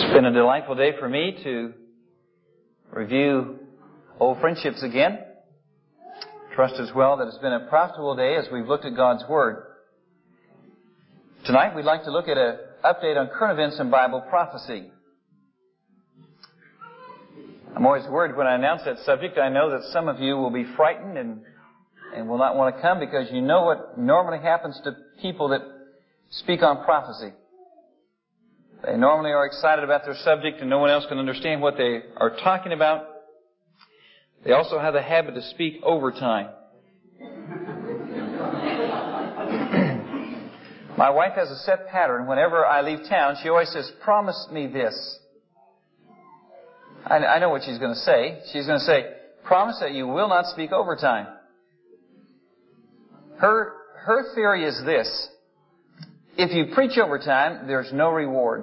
It's been a delightful day for me to review old friendships again. Trust as well that it's been a profitable day as we've looked at God's Word. Tonight we'd like to look at an update on current events in Bible prophecy. I'm always worried when I announce that subject. I know that some of you will be frightened and will not want to come because you know what normally happens to people that speak on prophecy. They normally are excited about their subject and no one else can understand what they are talking about. They also have the habit to speak overtime. My wife has a set pattern. Whenever I leave town, she always says, "Promise me this." I know what she's going to say. She's going to say, "Promise that you will not speak overtime." Her theory is this: if you preach overtime, there's no reward.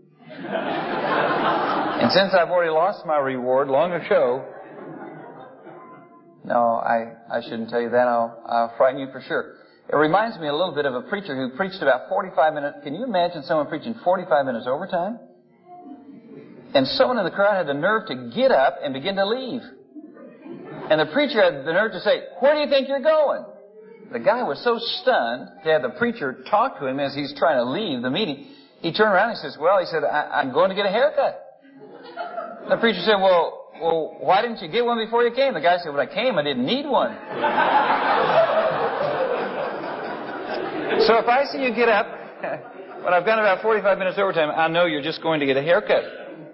And since I've already lost my reward long ago, no, I shouldn't tell you that. I'll frighten you for sure. It reminds me a little bit of a preacher who preached about 45 minutes. Can you imagine someone preaching 45 minutes overtime? And someone in the crowd had the nerve to get up and begin to leave. And the preacher had the nerve to say, "Where do you think you're going?" The guy was so stunned to have the preacher talk to him as he's trying to leave the meeting. He turned around and he says, "I'm going to get a haircut." The preacher said, well, why didn't you get one before you came? The guy said, "When I came, I didn't need one." So if I see you get up, when I've gone about 45 minutes overtime, I know you're just going to get a haircut.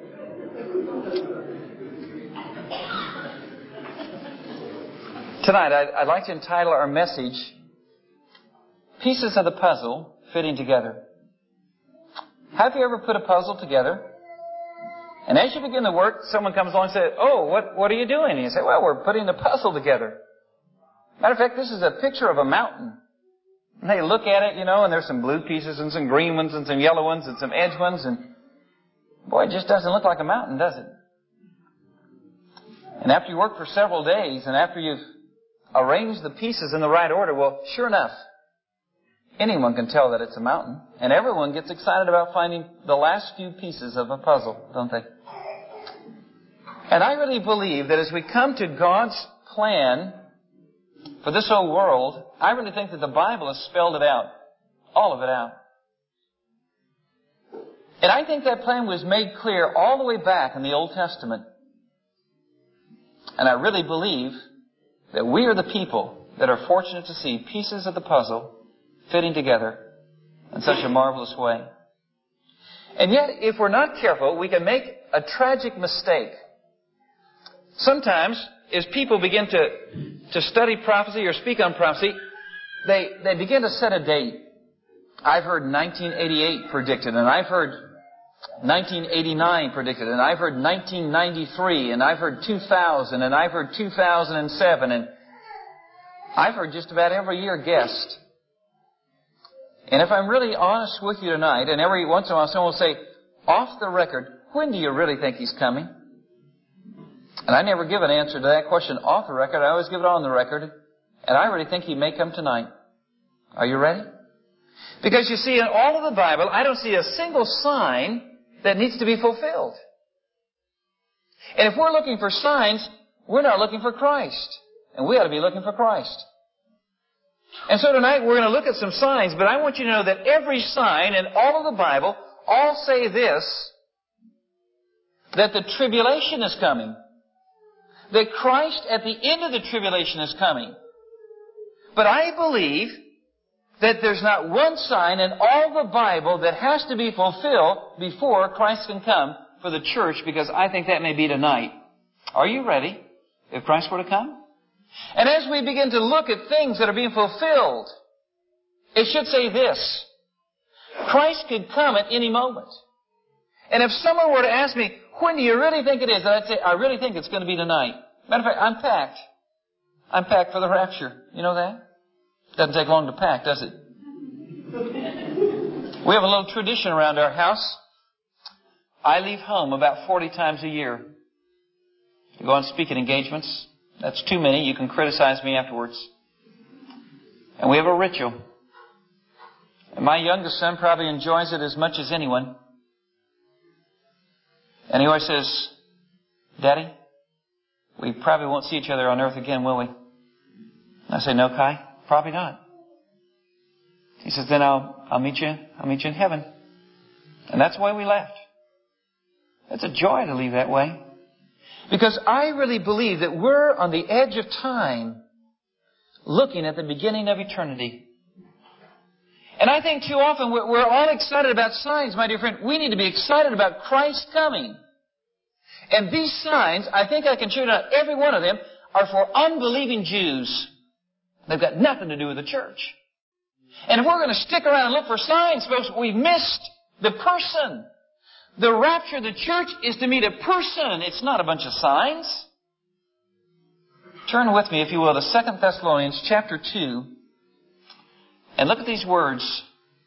Tonight, I'd like to entitle our message, "Pieces of the Puzzle Fitting Together." Have you ever put a puzzle together? And as you begin to work, someone comes along and says, "Oh, what are you doing?" And you say, "Well, we're putting the puzzle together." Matter of fact, this is a picture of a mountain. And they look at it, and there's some blue pieces and some green ones and some yellow ones and some edge ones. And boy, it just doesn't look like a mountain, does it? And after you work for several days and after you've arranged the pieces in the right order, well, sure enough, anyone can tell that it's a mountain. And everyone gets excited about finding the last few pieces of a puzzle, don't they? And I really believe that as we come to God's plan for this whole world, I really think that the Bible has spelled it out. All of it out. And I think that plan was made clear all the way back in the Old Testament. And I really believe that we are the people that are fortunate to see pieces of the puzzle fitting together in such a marvelous way. And yet, if we're not careful, we can make a tragic mistake. Sometimes, as people begin to study prophecy or speak on prophecy, they begin to set a date. I've heard 1988 predicted, and I've heard 1989 predicted, and I've heard 1993, and I've heard 2000, and I've heard 2007, and I've heard just about every year guessed. And if I'm really honest with you tonight, and every once in a while someone will say, off the record, when do you really think He's coming? And I never give an answer to that question off the record. I always give it on the record. And I really think He may come tonight. Are you ready? Because you see, in all of the Bible, I don't see a single sign that needs to be fulfilled. And if we're looking for signs, we're not looking for Christ. And we ought to be looking for Christ. And so tonight we're going to look at some signs, but I want you to know that every sign in all of the Bible all say this, that the tribulation is coming. That Christ at the end of the tribulation is coming. But I believe that there's not one sign in all the Bible that has to be fulfilled before Christ can come for the church, because I think that may be tonight. Are you ready if Christ were to come? And as we begin to look at things that are being fulfilled, it should say this: Christ could come at any moment. And if someone were to ask me, when do you really think it is? I'd say, I really think it's going to be tonight. Matter of fact, I'm packed. I'm packed for the rapture. You know that? Doesn't take long to pack, does it? We have a little tradition around our house. I leave home about 40 times a year to go on speaking engagements. That's too many. You can criticize me afterwards. And we have a ritual. And my youngest son probably enjoys it as much as anyone. And he always says, Daddy, we probably won't see each other on earth again, will we? And I say, no, Kai, probably not. He says, then I'll meet you in heaven. And that's why we left. It's a joy to leave that way. Because I really believe that we're on the edge of time, looking at the beginning of eternity. And I think too often we're all excited about signs, my dear friend. We need to be excited about Christ coming. And these signs, I think I can show you out, every one of them are for unbelieving Jews. They've got nothing to do with the church. And if we're going to stick around and look for signs, folks, we've missed the person. The rapture of the church is to meet a person. It's not a bunch of signs. Turn with me, if you will, to 2 Thessalonians chapter 2. And look at these words.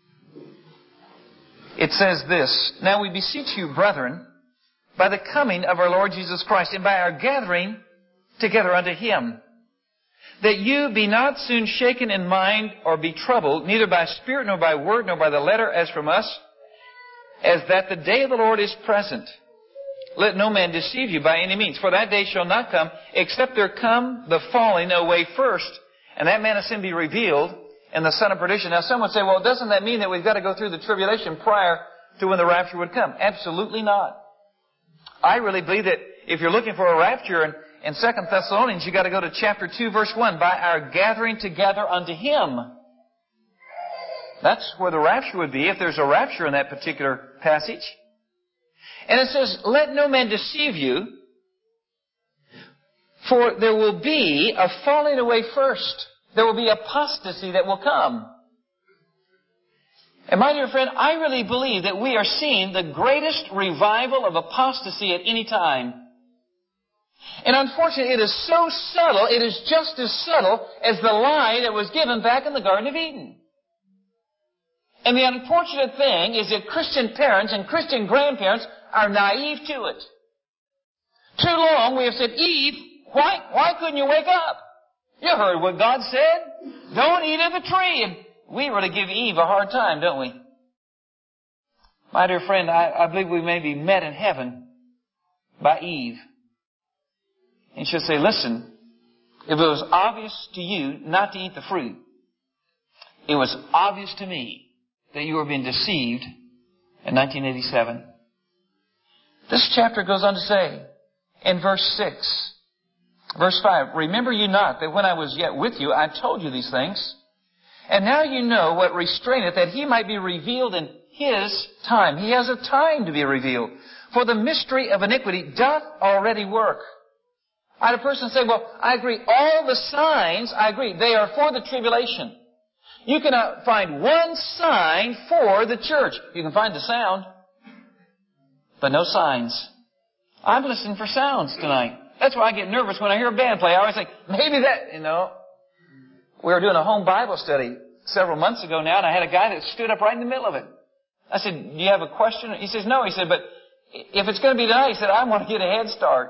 It says this, Now we beseech you, brethren, by the coming of our Lord Jesus Christ, and by our gathering together unto Him, that you be not soon shaken in mind or be troubled, neither by spirit, nor by word, nor by the letter as from us, as that the day of the Lord is present. Let no man deceive you by any means, for that day shall not come, except there come the falling away first, and that man of sin be revealed, and the son of perdition. Now some would say, well, doesn't that mean that we've got to go through the tribulation prior to when the rapture would come? Absolutely not. I really believe that if you're looking for a rapture in 2 Thessalonians, you've got to go to chapter 2, verse 1, by our gathering together unto Him. That's where the rapture would be, if there's a rapture in that particular passage. And it says, let no man deceive you, for there will be a falling away first. There will be apostasy that will come. And my dear friend, I really believe that we are seeing the greatest revival of apostasy at any time. And unfortunately, it is so subtle, it is just as subtle as the lie that was given back in the Garden of Eden. And the unfortunate thing is that Christian parents and Christian grandparents are naive to it. Too long we have said, Eve, why couldn't you wake up? You heard what God said. Don't eat of the tree. And we really give Eve a hard time, don't we? My dear friend, I believe we may be met in heaven by Eve. And she'll say, listen, if it was obvious to you not to eat the fruit, it was obvious to me that you were being deceived in 1987. This chapter goes on to say, in verse 6, verse 5, Remember you not that when I was yet with you, I told you these things? And now you know what restraineth, that He might be revealed in His time. He has a time to be revealed. For the mystery of iniquity doth already work. I had a person say, well, I agree. All the signs, I agree, they are for the tribulation. You cannot find one sign for the church. You can find the sound, but no signs. I'm listening for sounds tonight. That's why I get nervous when I hear a band play. I always think, maybe that, We were doing a home Bible study several months ago now, and I had a guy that stood up right in the middle of it. I said, do you have a question? He says, no. He said, but if it's going to be tonight, he said, I want to get a head start.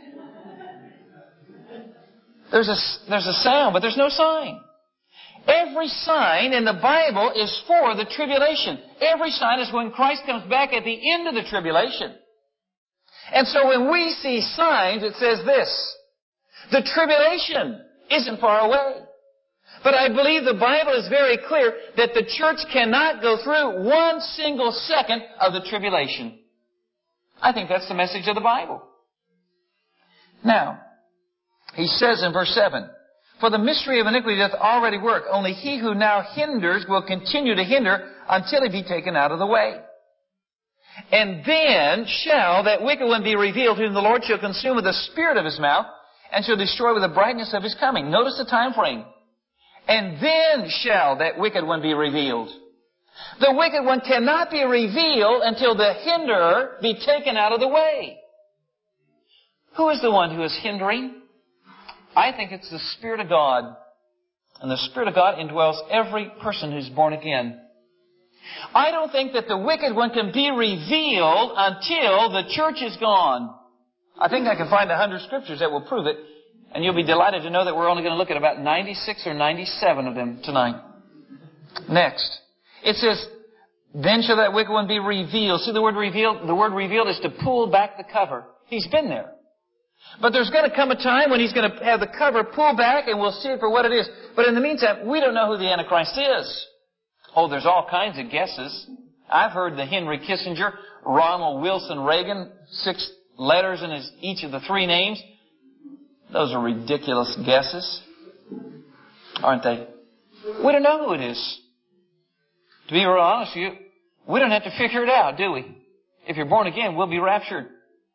There's a sound, but there's no sign. Every sign in the Bible is for the tribulation. Every sign is when Christ comes back at the end of the tribulation. And so when we see signs, it says this, the tribulation isn't far away. But I believe the Bible is very clear that the church cannot go through one single second of the tribulation. I think that's the message of the Bible. Now, he says in verse 7, For the mystery of iniquity doth already work. Only he who now hinders will continue to hinder until he be taken out of the way. And then shall that wicked one be revealed, whom the Lord shall consume with the spirit of His mouth, and shall destroy with the brightness of His coming. Notice the time frame. And then shall that wicked one be revealed. The wicked one cannot be revealed until the hinderer be taken out of the way. Who is the one who is hindering? I think it's the Spirit of God. And the Spirit of God indwells every person who's born again. I don't think that the wicked one can be revealed until the church is gone. I think I can find 100 scriptures that will prove it. And you'll be delighted to know that we're only going to look at about 96 or 97 of them tonight. Next. It says, Then shall that wicked one be revealed. See the word revealed? The word revealed is to pull back the cover. He's been there. But there's going to come a time when He's going to have the cover pulled back and we'll see it for what it is. But in the meantime, we don't know who the Antichrist is. Oh, there's all kinds of guesses. I've heard the Henry Kissinger, Ronald Wilson Reagan, 6 letters in each of the 3 names. Those are ridiculous guesses, aren't they? We don't know who it is. To be real honest with you, we don't have to figure it out, do we? If you're born again, we'll be raptured.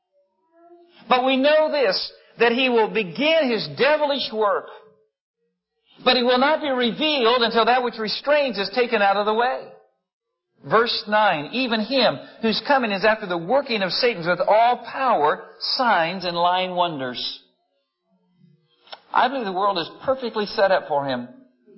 But we know this, that he will begin his devilish work. But he will not be revealed until that which restrains is taken out of the way. Verse 9, even him whose coming is after the working of Satan with all power, signs, and lying wonders. I believe the world is perfectly set up for him.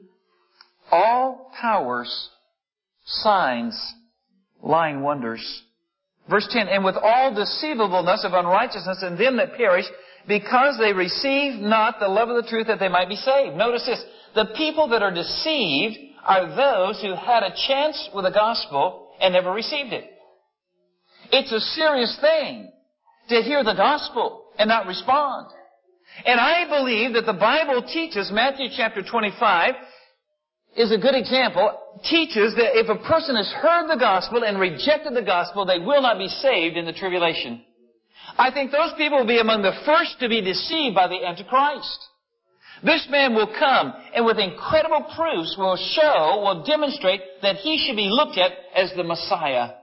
All powers, signs, lying wonders. Verse 10, and with all deceivableness of unrighteousness in them that perish, because they receive not the love of the truth that they might be saved. Notice this. The people that are deceived are those who had a chance with the gospel and never received it. It's a serious thing to hear the gospel and not respond. And I believe that the Bible teaches, Matthew chapter 25 is a good example, teaches that if a person has heard the gospel and rejected the gospel, they will not be saved in the tribulation. I think those people will be among the first to be deceived by the Antichrist. This man will come and with incredible proofs will demonstrate that he should be looked at as the Messiah.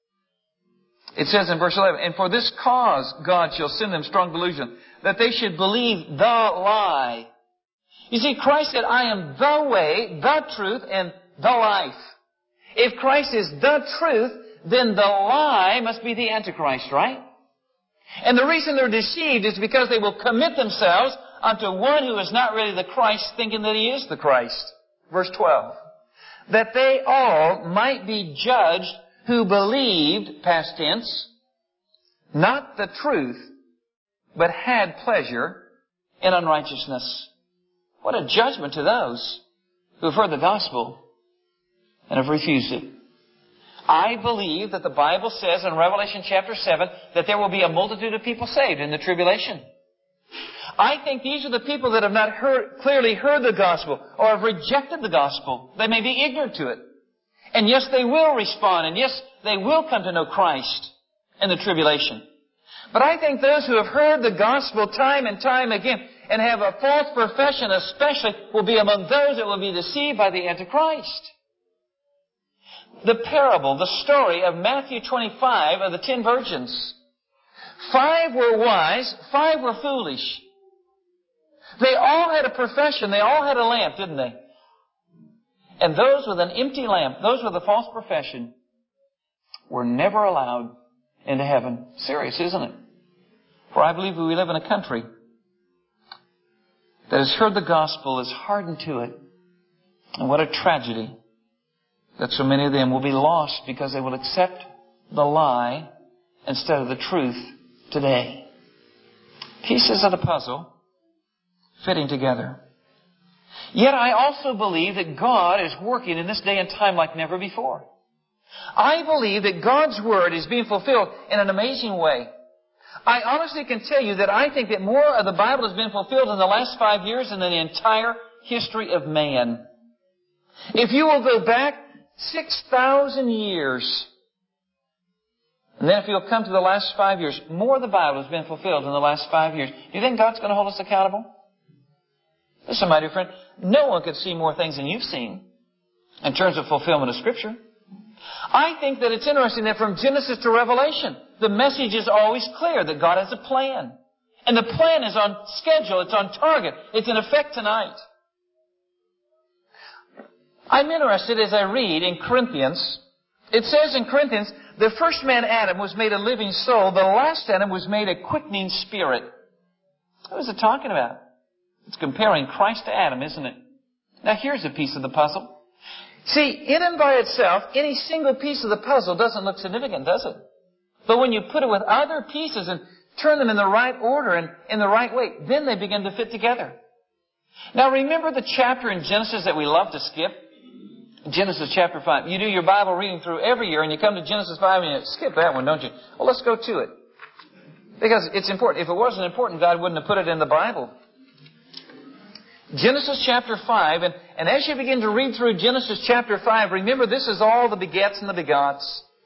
It says in verse 11, and for this cause God shall send them strong delusion, that they should believe the lie. You see, Christ said, I am the way, the truth, and the life. If Christ is the truth, then the lie must be the Antichrist, right? And the reason they're deceived is because they will commit themselves unto one who is not really the Christ, thinking that He is the Christ. Verse 12. That they all might be judged who believed, past tense, not the truth, but had pleasure in unrighteousness. What a judgment to those who have heard the gospel and have refused it. I believe that the Bible says in Revelation chapter 7 that there will be a multitude of people saved in the tribulation. I think these are the people that have not clearly heard the gospel or have rejected the gospel. They may be ignorant to it. And yes, they will respond. And yes, they will come to know Christ in the tribulation. But I think those who have heard the gospel time and time again and have a false profession especially will be among those that will be deceived by the Antichrist. The parable, the story of Matthew 25 of the 10 virgins. 5 were wise, 5 were foolish. They all had a profession, they all had a lamp, didn't they? And those with an empty lamp, those with a false profession, were never allowed into heaven. Serious, isn't it? For I believe we live in a country that has heard the gospel, is hardened to it. And what a tragedy that so many of them will be lost because they will accept the lie instead of the truth today. Pieces of the puzzle fitting together. Yet I also believe that God is working in this day and time like never before. I believe that God's Word is being fulfilled in an amazing way. I honestly can tell you that I think that more of the Bible has been fulfilled in the last 5 years than in the entire history of man. If you will go back 6,000 years, and then if you'll come to the last 5 years, more of the Bible has been fulfilled in the last 5 years. Do you think God's going to hold us accountable? Listen, my dear friend, no one could see more things than you've seen in terms of fulfillment of Scripture. I think that it's interesting that from Genesis to Revelation, the message is always clear that God has a plan. And the plan is on schedule, it's on target, it's in effect tonight. I'm interested as I read in Corinthians. It says in Corinthians, the first man, Adam, was made a living soul. The last Adam was made a quickening spirit. What is it talking about? It's comparing Christ to Adam, isn't it? Now here's a piece of the puzzle. See, in and by itself, any single piece of the puzzle doesn't look significant, does it? But when you put it with other pieces and turn them in the right order and in the right way, then they begin to fit together. Now remember the chapter in Genesis that we love to skip? Genesis chapter 5. You do your Bible reading through every year and you come to Genesis 5 and you skip that one, don't you? Well, let's go to it. Because it's important. If it wasn't important, God wouldn't have put it in the Bible. Genesis chapter 5, and as you begin to read through Genesis chapter 5, remember this is all the begets and the begots.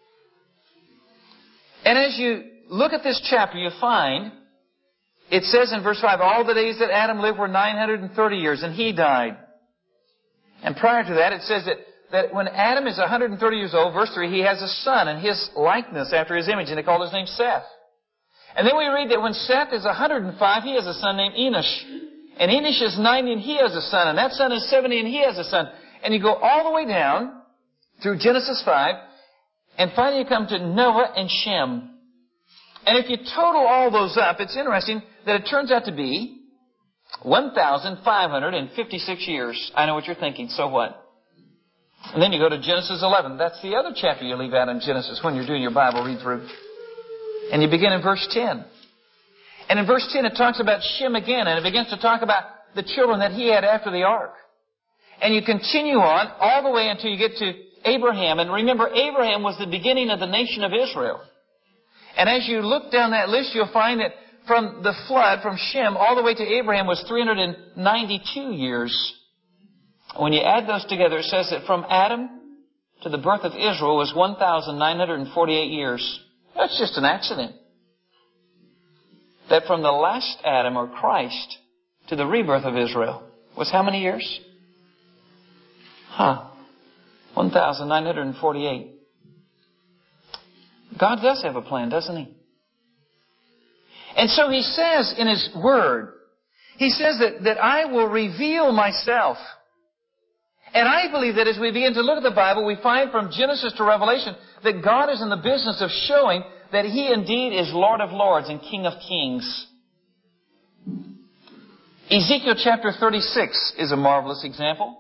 And as you look at this chapter, you find, it says in verse 5, all the days that Adam lived were 930 years, and he died. And prior to that, it says that when Adam is 130 years old, verse 3, he has a son in his likeness after his image, and they called his name Seth. And then we read that when Seth is 105, he has a son named Enosh. And Enosh is 90 and he has a son. And that son is 70 and he has a son. And you go all the way down through Genesis 5. And finally you come to Noah and Shem. And if you total all those up, it's interesting that it turns out to be 1,556 years. I know what you're thinking. So what? And then you go to Genesis 11. That's the other chapter you leave out in Genesis when you're doing your Bible read through. And you begin in verse 10. And in verse 10 it talks about Shem again, and it begins to talk about the children that he had after the ark. And you continue on all the way until you get to Abraham. And remember, Abraham was the beginning of the nation of Israel. And as you look down that list, you'll find that from the flood, from Shem, all the way to Abraham was 392 years. When you add those together, it says that from Adam to the birth of Israel was 1,948 years. That's just an accident. That from the last Adam, or Christ, to the rebirth of Israel was how many years? 1,948. God does have a plan, doesn't He? And so He says in His Word, He says that I will reveal myself. And I believe that as we begin to look at the Bible, we find from Genesis to Revelation that God is in the business of showing that He indeed is Lord of Lords and King of Kings. Ezekiel chapter 36 is a marvelous example.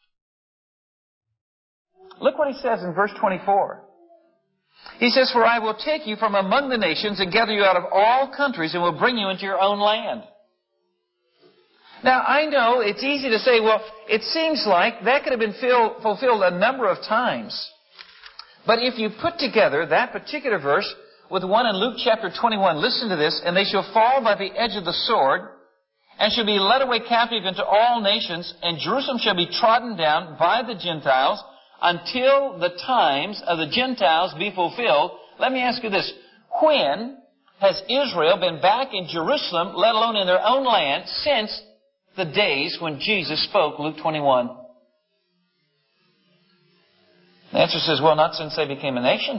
Look what He says in verse 24. He says, for I will take you from among the nations and gather you out of all countries and will bring you into your own land. Now, I know it's easy to say, well, it seems like that could have been fulfilled a number of times. But if you put together that particular verse with the one in Luke chapter 21, listen to this, and they shall fall by the edge of the sword, and shall be led away captive into all nations, and Jerusalem shall be trodden down by the Gentiles, until the times of the Gentiles be fulfilled. Let me ask you this. When has Israel been back in Jerusalem, let alone in their own land, since the days when Jesus spoke, Luke 21? The answer says, well, not since they became a nation.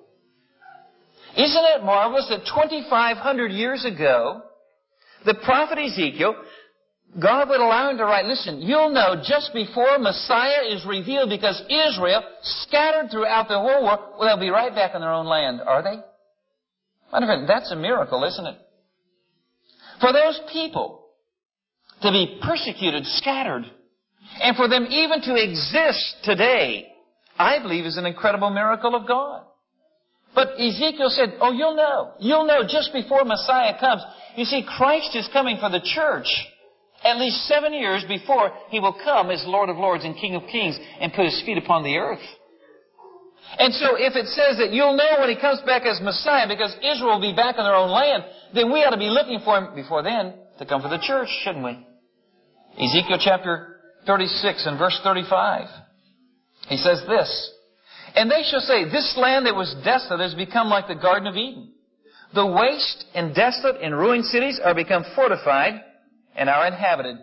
Isn't it marvelous that 2,500 years ago, the prophet Ezekiel, God would allow him to write, listen, you'll know just before Messiah is revealed, because Israel, scattered throughout the whole world, well, they'll be right back in their own land, are they? My friend, that's a miracle, isn't it? For those people to be persecuted, scattered, and for them even to exist today, I believe is an incredible miracle of God. But Ezekiel said, oh, you'll know just before Messiah comes. You see, Christ is coming for the church at least 7 years before He will come as Lord of Lords and King of Kings and put His feet upon the earth. And so if it says that you'll know when He comes back as Messiah because Israel will be back in their own land, then we ought to be looking for Him before then to come for the church, shouldn't we? Ezekiel chapter 36 and verse 35. He says this, and they shall say, this land that was desolate has become like the Garden of Eden. The waste and desolate and ruined cities are become fortified and are inhabited.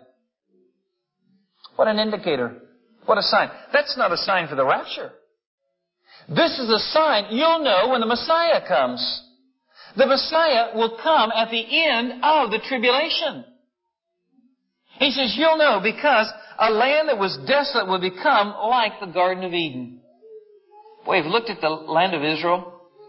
What an indicator. What a sign. That's not a sign for the rapture. This is a sign you'll know when the Messiah comes. The Messiah will come at the end of the tribulation. He says, you'll know because a land that was desolate will become like the Garden of Eden. Boy, if you looked at the land of Israel,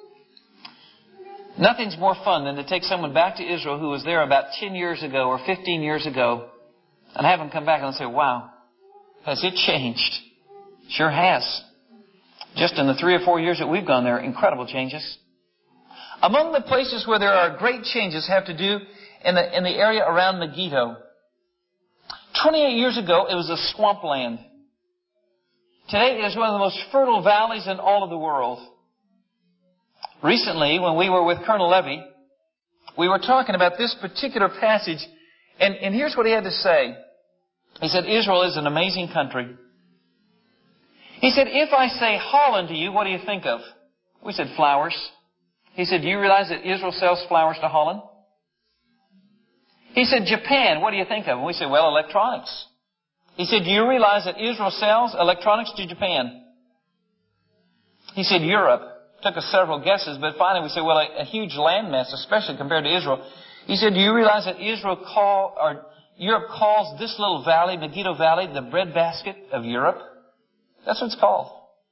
nothing's more fun than to take someone back to Israel who was there about 10 years ago or 15 years ago and have them come back and say, wow, has it changed? Sure has. Just in the 3 or 4 years that we've gone there, incredible changes. Among the places where there are great changes have to do in the area around Megiddo. 28 years ago, it was a swampland. Today it is one of the most fertile valleys in all of the world. Recently, when we were with Colonel Levy, we were talking about this particular passage, and here's what he had to say. He said, Israel is an amazing country. He said, if I say Holland to you, what do you think of? We said, flowers. He said, do you realize that Israel sells flowers to Holland? He said, Japan, what do you think of? And we said, well, electronics. He said, do you realize that Israel sells electronics to Japan? He said, Europe. Took us several guesses, but finally we said, well, a huge landmass, especially compared to Israel. He said, do you realize that Europe calls this little valley, Megiddo Valley, the breadbasket of Europe? That's what it's called.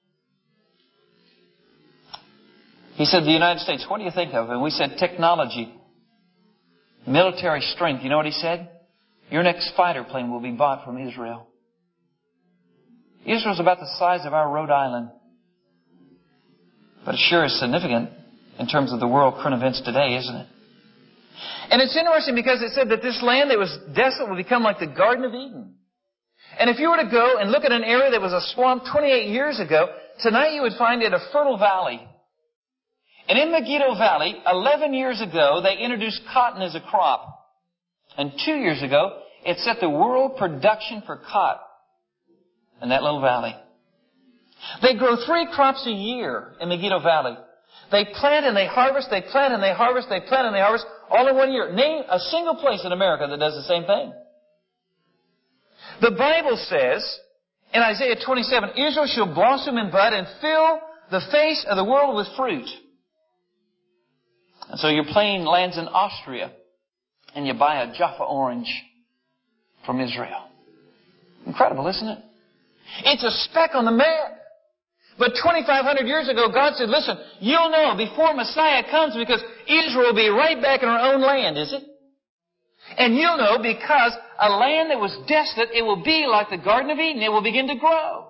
He said, the United States, what do you think of? And we said, technology, military strength. You know what he said? Your next fighter plane will be bought from Israel. Israel's about the size of our Rhode Island. But it sure is significant in terms of the world current events today, isn't it? And it's interesting because it said that this land that was desolate will become like the Garden of Eden. And if you were to go and look at an area that was a swamp 28 years ago, tonight you would find it a fertile valley. And in Megiddo Valley, 11 years ago, they introduced cotton as a crop. And 2 years ago, it set the world production for cotton in that little valley. They grow 3 crops a year in Megiddo Valley. They plant and they harvest, they plant and they harvest, they plant and they harvest, all in 1 year. Name a single place in America that does the same thing. The Bible says, in Isaiah 27, Israel shall blossom and bud and fill the face of the world with fruit. And so your plane lands in Austria and you buy a Jaffa orange from Israel. Incredible, isn't it? It's a speck on the map. But 2,500 years ago, God said, listen, you'll know before Messiah comes because Israel will be right back in her own land, is it? And you'll know because a land that was desolate, it will be like the Garden of Eden. It will begin to grow.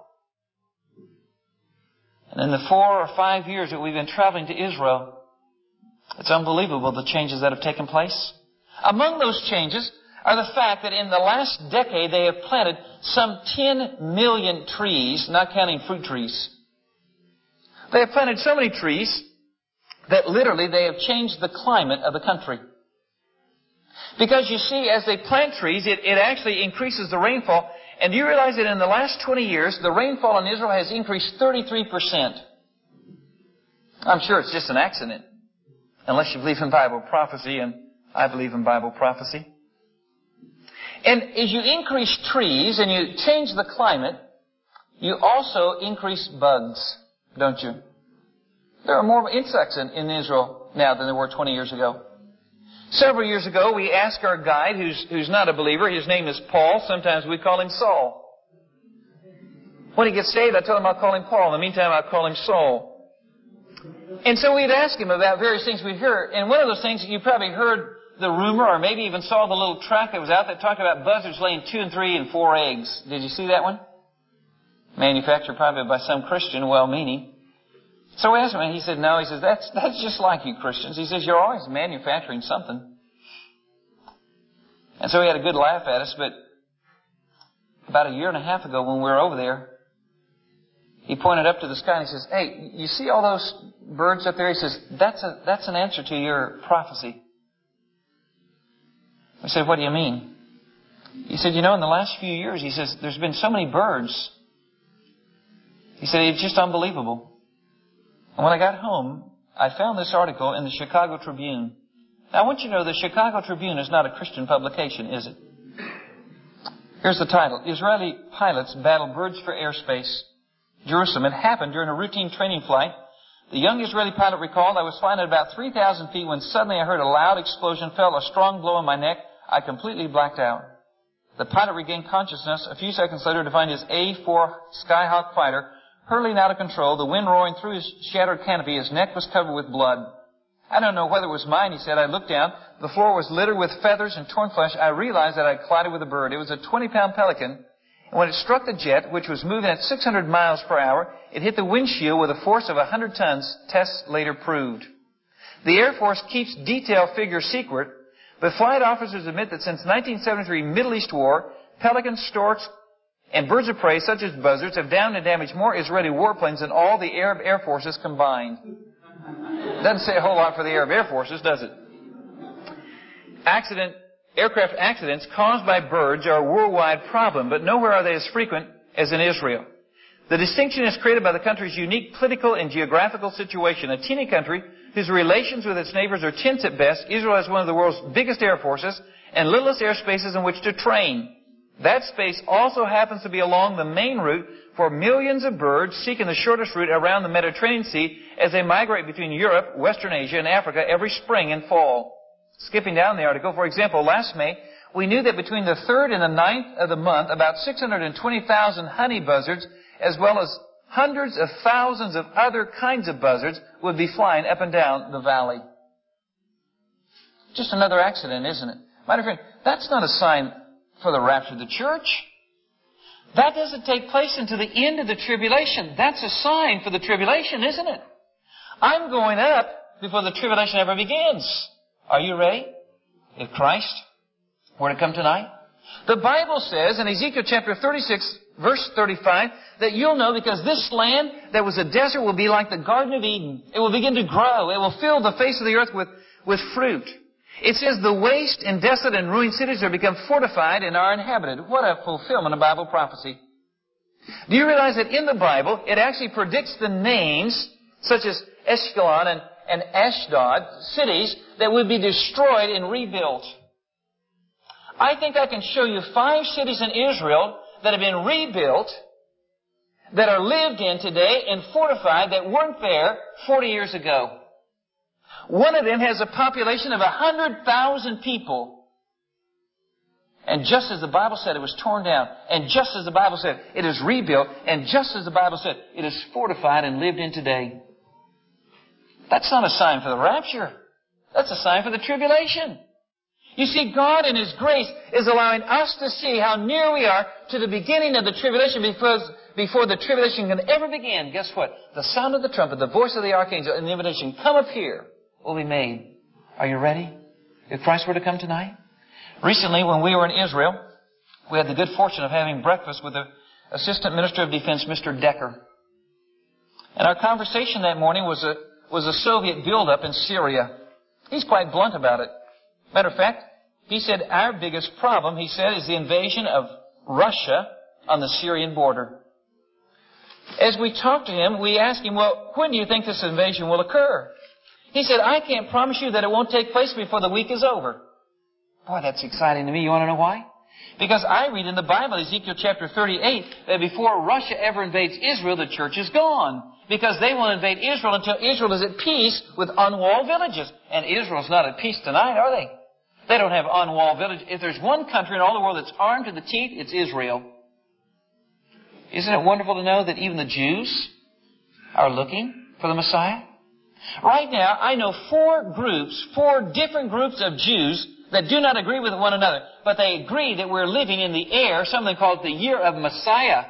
And in the 4 or 5 years that we've been traveling to Israel, it's unbelievable the changes that have taken place. Among those changes are the fact that in the last decade they have planted some 10 million trees, not counting fruit trees. They have planted so many trees that literally they have changed the climate of the country. Because you see, as they plant trees, it actually increases the rainfall. And do you realize that in the last 20 years, the rainfall in Israel has increased 33%? I'm sure it's just an accident. Unless you believe in Bible prophecy, and I believe in Bible prophecy. And as you increase trees and you change the climate, you also increase bugs, don't you? There are more insects in Israel now than there were 20 years ago. Several years ago, we asked our guide, who's not a believer, his name is Paul. Sometimes we call him Saul. When he gets saved, I told him I'll call him Paul. In the meantime, I'll call him Saul. And so we'd ask him about various things we'd heard. And one of those things, you probably heard the rumor or maybe even saw the little track that was out that talked about buzzards laying 2 and 3 and 4 eggs. Did you see that one? Manufactured probably by some Christian, well-meaning. So we asked him, and he said, no. He says, that's just like you Christians. He says, you're always manufacturing something. And so he had a good laugh at us, but about 1.5 years ago when we were over there, he pointed up to the sky and he says, hey, you see all those birds up there? He says, that's an answer to your prophecy. I said, what do you mean? He said, in the last few years, he says, there's been so many birds. He said, it's just unbelievable. And when I got home, I found this article in the Chicago Tribune. Now, I want you to know the Chicago Tribune is not a Christian publication, is it? Here's the title. Israeli pilots battle birds for airspace. Jerusalem. It happened during a routine training flight. The young Israeli pilot recalled, I was flying at about 3,000 feet when suddenly I heard a loud explosion, felt a strong blow in my neck. I completely blacked out. The pilot regained consciousness a few seconds later to find his A-4 Skyhawk fighter hurtling out of control, the wind roaring through his shattered canopy. His neck was covered with blood. I don't know whether it was mine, he said. I looked down. The floor was littered with feathers and torn flesh. I realized that I had collided with a bird. It was a 20-pound pelican. And when it struck the jet, which was moving at 600 miles per hour, it hit the windshield with a force of 100 tons, tests later proved. The Air Force keeps detailed figures secret, but flight officers admit that since 1973 Middle East war, pelicans, storks, and birds of prey such as buzzards have downed and damaged more Israeli warplanes than all the Arab air forces combined. Doesn't say a whole lot for the Arab air forces, does it? Aircraft accidents caused by birds are a worldwide problem, but nowhere are they as frequent as in Israel. The distinction is created by the country's unique political and geographical situation. A teeny country whose relations with its neighbors are tense at best, Israel has one of the world's biggest air forces and littlest air spaces in which to train. That space also happens to be along the main route for millions of birds seeking the shortest route around the Mediterranean Sea as they migrate between Europe, Western Asia, and Africa every spring and fall. Skipping down the article, for example, last May, we knew that between the 3rd and the 9th of the month, about 620,000 honey buzzards, as well as hundreds of thousands of other kinds of buzzards, would be flying up and down the valley. Just another accident, isn't it? My dear friend, that's not a sign for the rapture of the church. That doesn't take place until the end of the tribulation. That's a sign for the tribulation, isn't it? I'm going up before the tribulation ever begins. Are you ready? If Christ were to come tonight? The Bible says in Ezekiel chapter 36, verse 35, that you'll know because this land that was a desert will be like the Garden of Eden. It will begin to grow. It will fill the face of the earth with fruit. It says the waste and desolate and ruined cities are become fortified and are inhabited. What a fulfillment of Bible prophecy. Do you realize that in the Bible, it actually predicts the names, such as Ashkelon and Ashdod, cities that would be destroyed and rebuilt. I think I can show you 5 cities in Israel that have been rebuilt, that are lived in today and fortified that weren't there 40 years ago. One of them has a population of 100,000 people. And just as the Bible said, it was torn down. And just as the Bible said, it is rebuilt. And just as the Bible said, it is fortified and lived in today. That's not a sign for the rapture. That's a sign for the tribulation. You see, God in His grace is allowing us to see how near we are to the beginning of the tribulation before the tribulation can ever begin. Guess what? The sound of the trumpet, the voice of the archangel, and the invitation, come up here, will be made. Are you ready? If Christ were to come tonight? Recently, when we were in Israel, we had the good fortune of having breakfast with the Assistant Minister of Defense, Mr. Decker. And our conversation that morning was a Soviet buildup in Syria. He's quite blunt about it. Matter of fact, he said our biggest problem, he said, is the invasion of Russia on the Syrian border. As we talked to him, we asked him, well, when do you think this invasion will occur? He said, I can't promise you that it won't take place before the week is over. Boy, that's exciting to me. You want to know why? Because I read in the Bible, Ezekiel chapter 38, that before Russia ever invades Israel, the church is gone. Because they will invade Israel until Israel is at peace with unwalled villages. And Israel's not at peace tonight, are they? They don't have unwalled villages. If there's one country in all the world that's armed to the teeth, it's Israel. Isn't it wonderful to know that even the Jews are looking for the Messiah? Right now, I know 4 different groups of Jews that do not agree with one another, but they agree that we're living in the air, something called the year of Messiah.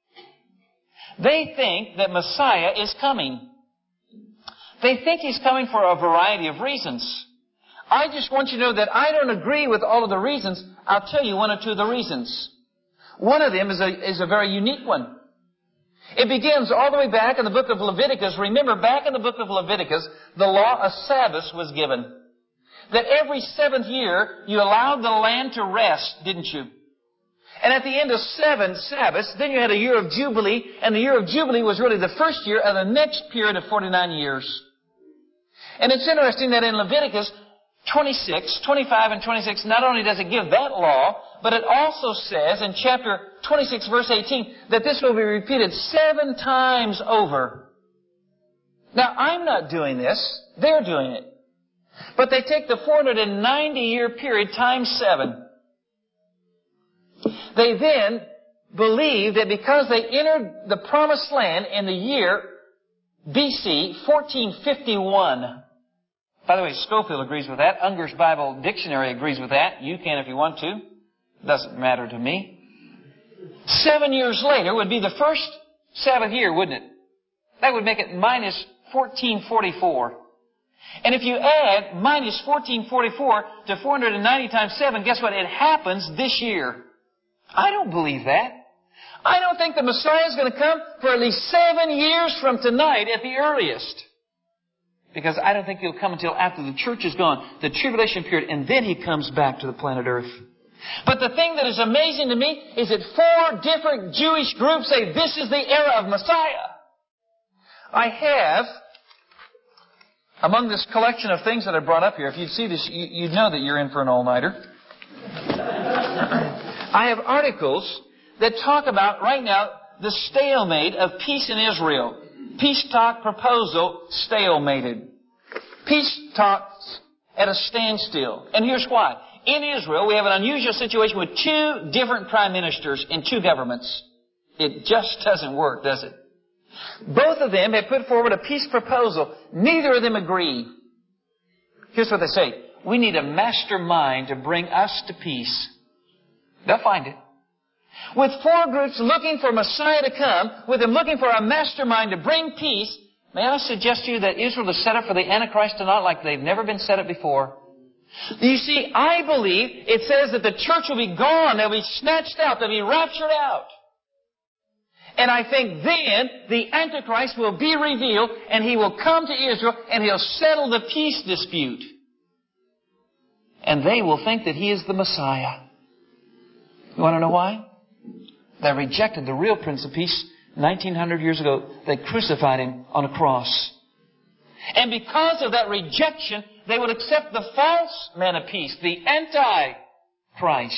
They think that Messiah is coming. They think He's coming for a variety of reasons. I just want you to know that I don't agree with all of the reasons. I'll tell you 1 or 2 of the reasons. One of them is a very unique one. It begins all the way back in the book of Leviticus. Remember, back in the book of Leviticus, the law of Sabbath was given. That every 7th year, you allowed the land to rest, didn't you? And at the end of 7 Sabbaths, then you had a year of Jubilee, and the year of Jubilee was really the first year of the next period of 49 years. And it's interesting that in Leviticus 26, 25, and 26, not only does it give that law, but it also says in chapter 26, verse 18, that this will be repeated 7 times over. Now, I'm not doing this. They're doing it. But they take the 490-year period times 7. They then believe that because they entered the promised land in the year BC 1451. By the way, Scofield agrees with that. Unger's Bible Dictionary agrees with that. You can if you want to. Doesn't matter to me. 7 years later would be the first Sabbath year, wouldn't it? That would make it minus 1444. And if you add minus 1444 to 490 times 7, guess what? It happens this year. I don't believe that. I don't think the Messiah is going to come for at least 7 years from tonight at the earliest. Because I don't think He'll come until after the church is gone, the tribulation period, and then He comes back to the planet Earth. But the thing that is amazing to me is that 4 different Jewish groups say this is the era of Messiah. I have, among this collection of things that I brought up here, if you'd see this, you'd know that you're in for an all-nighter. I have articles that talk about, right now, the stalemate of peace in Israel. Peace talk proposal stalemated. Peace talks at a standstill. And here's why. In Israel, we have an unusual situation with 2 different prime ministers in 2 governments. It just doesn't work, does it? Both of them have put forward a peace proposal. Neither of them agree. Here's what they say. We need a mastermind to bring us to peace. They'll find it. With 4 groups looking for Messiah to come, with them looking for a mastermind to bring peace, may I suggest to you that Israel is set up for the Antichrist tonight like they've never been set up before? You see, I believe it says that the church will be gone, they'll be snatched out, they'll be raptured out. And I think then the Antichrist will be revealed and he will come to Israel and he'll settle the peace dispute. And they will think that he is the Messiah. You want to know why? They rejected the real Prince of Peace 1900 years ago. They crucified Him on a cross. And because of that rejection, they would accept the false man of peace, the Antichrist.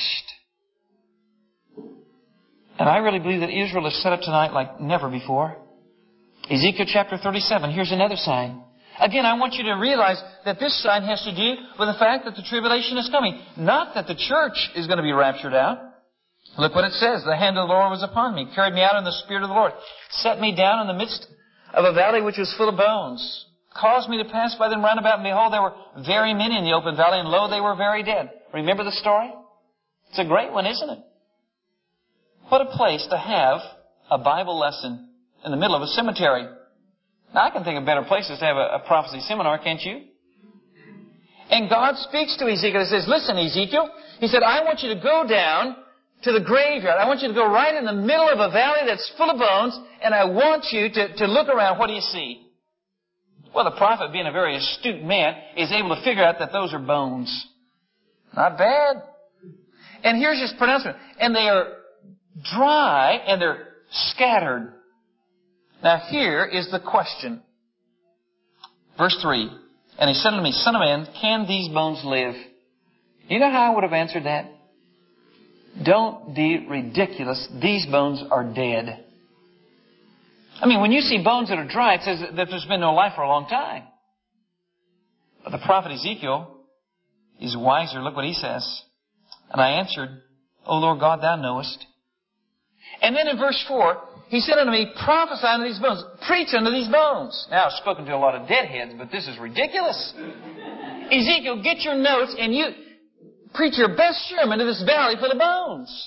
And I really believe that Israel is set up tonight like never before. Ezekiel chapter 37, here's another sign. Again, I want you to realize that this sign has to do with the fact that the tribulation is coming. Not that the church is going to be raptured out. Look what it says. The hand of the Lord was upon me, carried me out in the Spirit of the Lord, set me down in the midst of a valley which was full of bones, caused me to pass by them round about, and behold, there were very many in the open valley, and lo, they were very dead. Remember the story? It's a great one, isn't it? What a place to have a Bible lesson in the middle of a cemetery. Now, I can think of better places to have a prophecy seminar, can't you? And God speaks to Ezekiel and says, listen, Ezekiel, He said, I want you to go down to the graveyard. I want you to go right in the middle of a valley that's full of bones, and I want you to look around. What do you see? Well, the prophet, being a very astute man, is able to figure out that those are bones. Not bad. And here's his pronouncement. And they are dry and they're scattered. Now here is the question. Verse 3. And he said unto me, Son of man, can these bones live? Do you know how I would have answered that? Don't be ridiculous. These bones are dead. I mean, when you see bones that are dry, it says that there's been no life for a long time. But the prophet Ezekiel is wiser. Look what he says. And I answered, O Lord God, thou knowest. And then in verse 4, he said unto me, prophesy unto these bones. Preach unto these bones. Now, I've spoken to a lot of deadheads, but this is ridiculous. Ezekiel, get your notes and you preach your best sermon to this valley full of bones.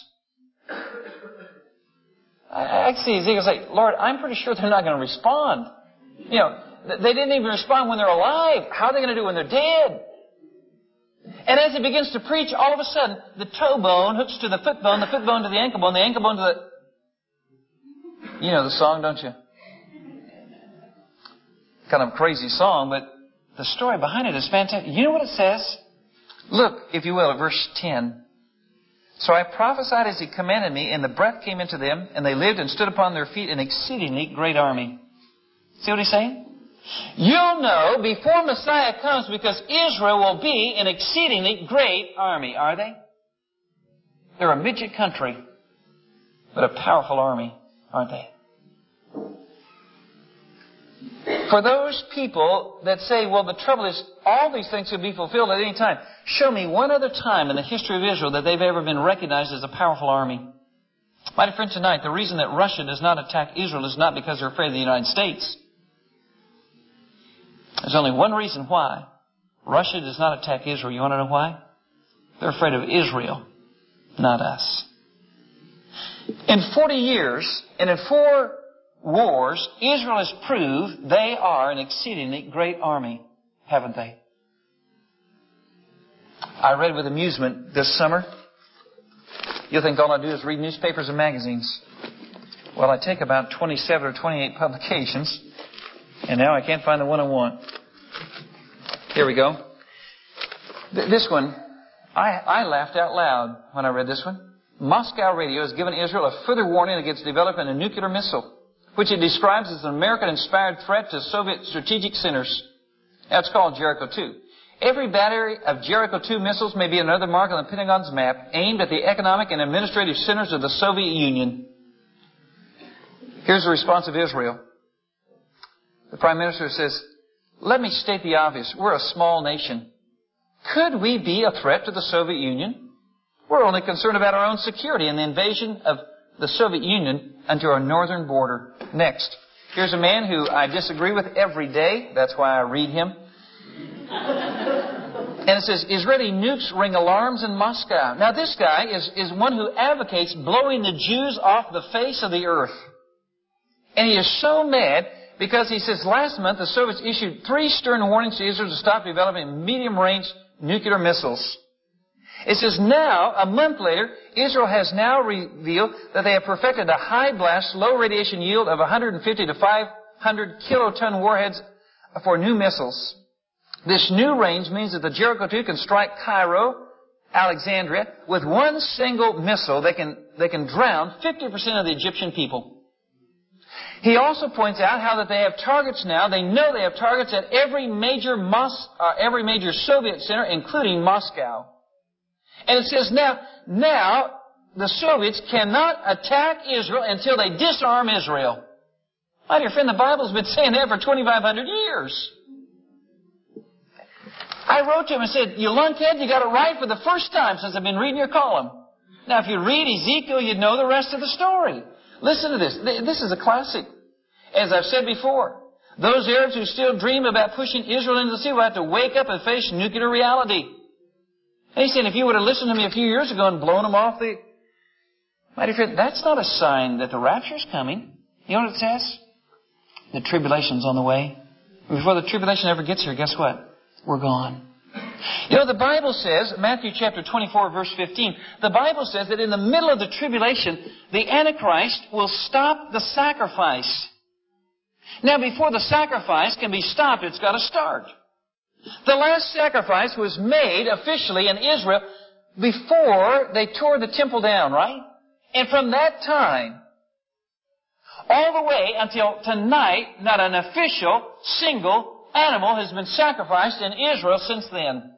I see Ezekiel say, Lord, I'm pretty sure they're not going to respond. You know, they didn't even respond when they're alive. How are they going to do when they're dead? And as he begins to preach, all of a sudden, the toe bone hooks to the foot bone to the ankle bone to the... You know the song, don't you? Kind of a crazy song, but the story behind it is fantastic. You know what it says? Look, if you will, at verse 10. So I prophesied as he commanded me, and the breath came into them, and they lived and stood upon their feet, an exceedingly great army. See what he's saying? You'll know before Messiah comes, because Israel will be an exceedingly great army, are they? They're a midget country, but a powerful army, aren't they? For those people that say, well, the trouble is all these things could be fulfilled at any time. Show me one other time in the history of Israel that they've ever been recognized as a powerful army. My friend, tonight, the reason that Russia does not attack Israel is not because they're afraid of the United States. There's only one reason why Russia does not attack Israel. You want to know why? They're afraid of Israel, not us. In 40 years, and in 4 wars, Israel has proved they are an exceedingly great army, haven't they? I read with amusement this summer. You'll think all I do is read newspapers and magazines. Well, I take about 27 or 28 publications, and now I can't find the one I want. Here we go. This one, I laughed out loud when I read this one. Moscow Radio has given Israel a further warning against developing a nuclear missile, which it describes as an American-inspired threat to Soviet strategic centers. That's called Jericho 2. Every battery of Jericho 2 missiles may be another mark on the Pentagon's map aimed at the economic and administrative centers of the Soviet Union. Here's the response of Israel. The Prime Minister says, "Let me state the obvious. We're a small nation. Could we be a threat to the Soviet Union? We're only concerned about our own security and the invasion of the Soviet Union onto our northern border." Next. Here's a man who I disagree with every day. That's why I read him. And it says, "Israeli nukes ring alarms in Moscow." Now this guy is one who advocates blowing the Jews off the face of the earth. And he is so mad because he says last month the Soviets issued 3 stern warnings to Israel to stop developing medium-range nuclear missiles. It says now, a month later, Israel has now revealed that they have perfected a high-blast, low-radiation yield of 150 to 500 kiloton warheads for new missiles. This new range means that the Jericho 2 can strike Cairo, Alexandria, with one single missile. They can drown 50% of the Egyptian people. He also points out how that they have targets now. They know they have targets at every major Soviet center, including Moscow. And it says now the Soviets cannot attack Israel until they disarm Israel. My dear friend, the Bible's been saying that for 2,500 years. I wrote to him and said, "You lunkhead, you got it right for the first time since I've been reading your column." Now, if you read Ezekiel, you'd know the rest of the story. Listen to this. This is a classic. As I've said before, those Arabs who still dream about pushing Israel into the sea will have to wake up and face nuclear reality. And he said, if you would have listened to me a few years ago and blown them off the... My dear friend, that's not a sign that the rapture's coming. You know what it says? The tribulation's on the way. Before the tribulation ever gets here, guess what? We're gone. You know, the Bible says, Matthew chapter 24, verse 15, the Bible says that in the middle of the tribulation, the Antichrist will stop the sacrifice. Now, before the sacrifice can be stopped, it's got to start. The last sacrifice was made officially in Israel before they tore the temple down, right? And from that time, all the way until tonight, not an official, single animal has been sacrificed in Israel since then.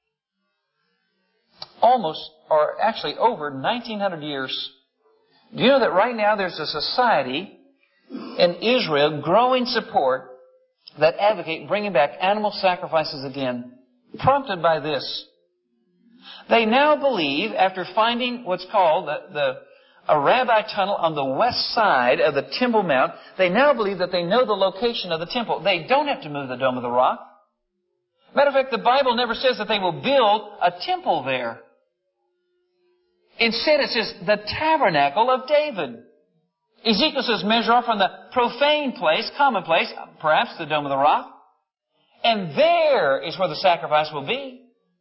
Almost, or actually over 1,900 years. Do you know that right now there's a society in Israel growing support that advocate bringing back animal sacrifices again, prompted by this. They now believe, after finding what's called a rabbi tunnel on the west side of the Temple Mount, they now believe that they know the location of the temple. They don't have to move the Dome of the Rock. Matter of fact, the Bible never says that they will build a temple there. Instead, it says the tabernacle of David. Ezekiel says measure off from the profane place, common place, perhaps the Dome of the Rock. And there is where the sacrifice will be.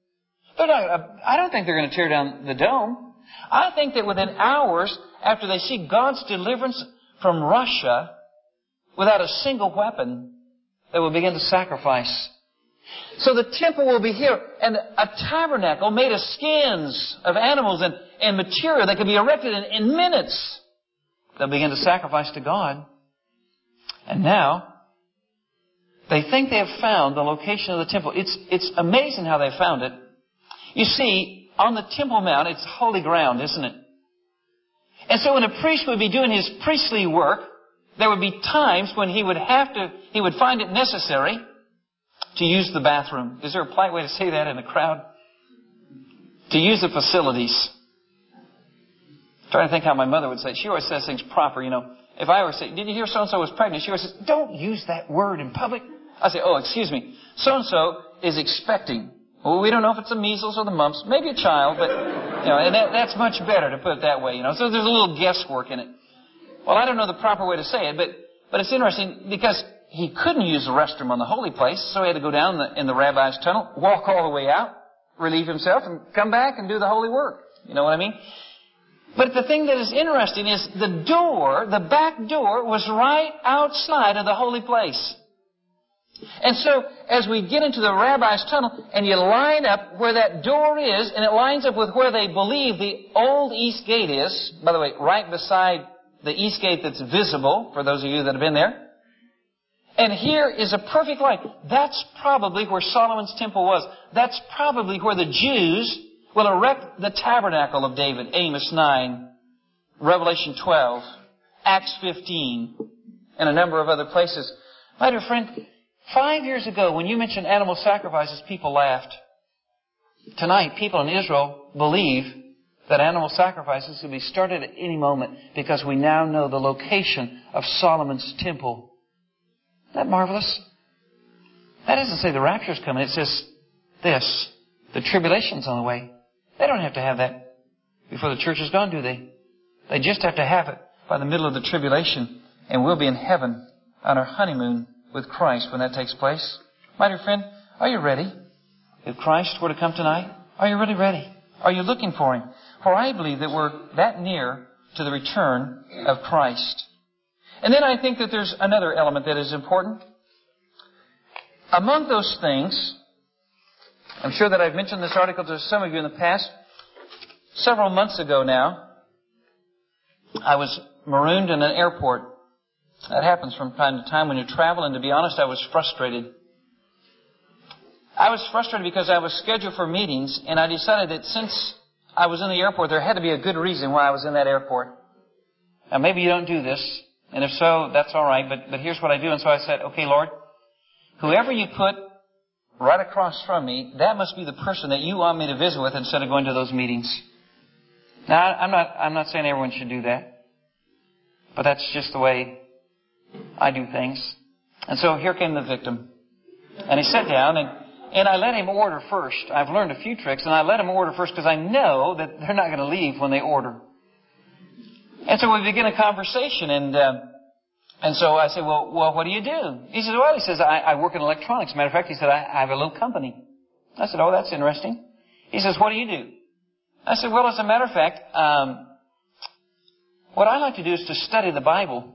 I don't think they're going to tear down the dome. I think that within hours after they see God's deliverance from Russia, without a single weapon, they will begin to sacrifice. So the temple will be here, and a tabernacle made of skins of animals and material that can be erected in minutes. They'll begin to sacrifice to God. And now, they think they have found the location of the temple. It's amazing how they found it. You see, on the Temple Mount, it's holy ground, isn't it? And so when a priest would be doing his priestly work, there would be times when he would find it necessary to use the bathroom. Is there a polite way to say that in a crowd? To use the facilities. I'm trying to think how my mother would say it. She always says things proper, you know. If I ever say, did you hear so-and-so was pregnant? She always says, don't use that word in public. I say, oh, excuse me. So-and-so is expecting. Well, we don't know if it's the measles or the mumps. Maybe a child, but, you know, and that's much better to put it that way, you know. So there's a little guesswork in it. Well, I don't know the proper way to say it, but it's interesting because he couldn't use the restroom on the holy place, so he had to go down in the rabbi's tunnel, walk all the way out, relieve himself, and come back and do the holy work. You know what I mean? But the thing that is interesting is the door, the back door, was right outside of the holy place. And so, as we get into the rabbi's tunnel, and you line up where that door is, and it lines up with where they believe the old east gate is, by the way, right beside the east gate that's visible, for those of you that have been there. And here is a perfect line. That's probably where Solomon's temple was. That's probably where the Jews will erect the tabernacle of David. Amos 9, Revelation 12, Acts 15, and a number of other places. My dear friend, 5 years ago, when you mentioned animal sacrifices, people laughed. Tonight, people in Israel believe that animal sacrifices can be started at any moment because we now know the location of Solomon's temple. Isn't that marvelous? That doesn't say the rapture's coming. It says this: the tribulation's on the way. They don't have to have that before the church is gone, do they? They just have to have it by the middle of the tribulation, and we'll be in heaven on our honeymoon with Christ when that takes place. My dear friend, are you ready? If Christ were to come tonight, are you really ready? Are you looking for Him? For I believe that we're that near to the return of Christ. And then I think that there's another element that is important. Among those things, I'm sure that I've mentioned this article to some of you in the past. Several months ago now, I was marooned in an airport. That happens from time to time when you travel, and to be honest, I was frustrated. I was frustrated because I was scheduled for meetings, and I decided that since I was in the airport, there had to be a good reason why I was in that airport. Now, maybe you don't do this, and if so, that's all right, but here's what I do. And so I said, okay, Lord, whoever you put right across from me, that must be the person that you want me to visit with instead of going to those meetings. Now, I'm not saying everyone should do that, but that's just the way I do things. And so here came the victim. And he sat down, and I let him order first. I've learned a few tricks, and I let him order first because I know that they're not going to leave when they order. And so we begin a conversation, and so I said, well, what do you do? He says, I work in electronics. Matter of fact, he said, I have a little company. I said, oh, that's interesting. He says, what do you do? I said, well, as a matter of fact, what I like to do is to study the Bible.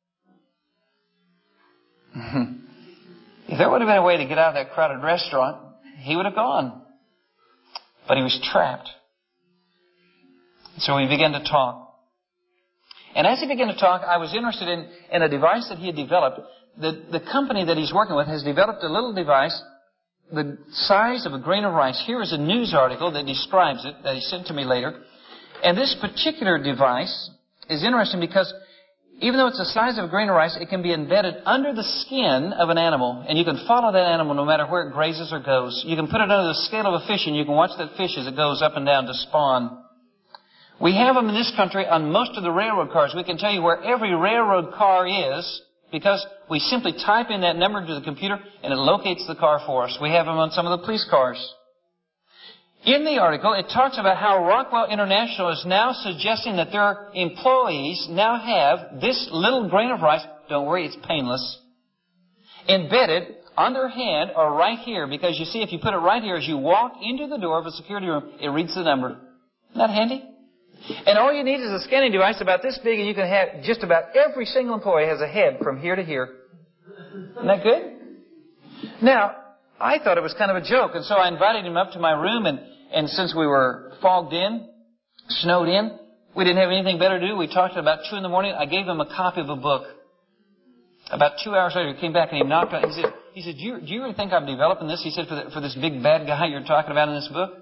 If there would have been a way to get out of that crowded restaurant, he would have gone. But he was trapped. So we began to talk. And as he began to talk, I was interested in a device that he had developed. The company that he's working with has developed a little device the size of a grain of rice. Here is a news article that describes it that he sent to me later. And this particular device is interesting because even though it's the size of a grain of rice, it can be embedded under the skin of an animal. And you can follow that animal no matter where it grazes or goes. You can put it under the scale of a fish, and you can watch that fish as it goes up and down to spawn. We have them in this country on most of the railroad cars. We can tell you where every railroad car is because we simply type in that number to the computer and it locates the car for us. We have them on some of the police cars. In the article, it talks about how Rockwell International is now suggesting that their employees now have this little grain of rice, don't worry, it's painless, embedded on their hand or right here. Because you see, if you put it right here, as you walk into the door of a security room, it reads the number. Isn't that handy? And all you need is a scanning device about this big, and you can have just about every single employee has a head from here to here. Isn't that good? Now, I thought it was kind of a joke, and so I invited him up to my room, and since we were fogged in, snowed in, we didn't have anything better to do. We talked at about 2 in the morning. I gave him a copy of a book. About 2 hours later, he came back and he knocked on it. He said, do you really think I'm developing this? He said, for this big bad guy you're talking about in this book?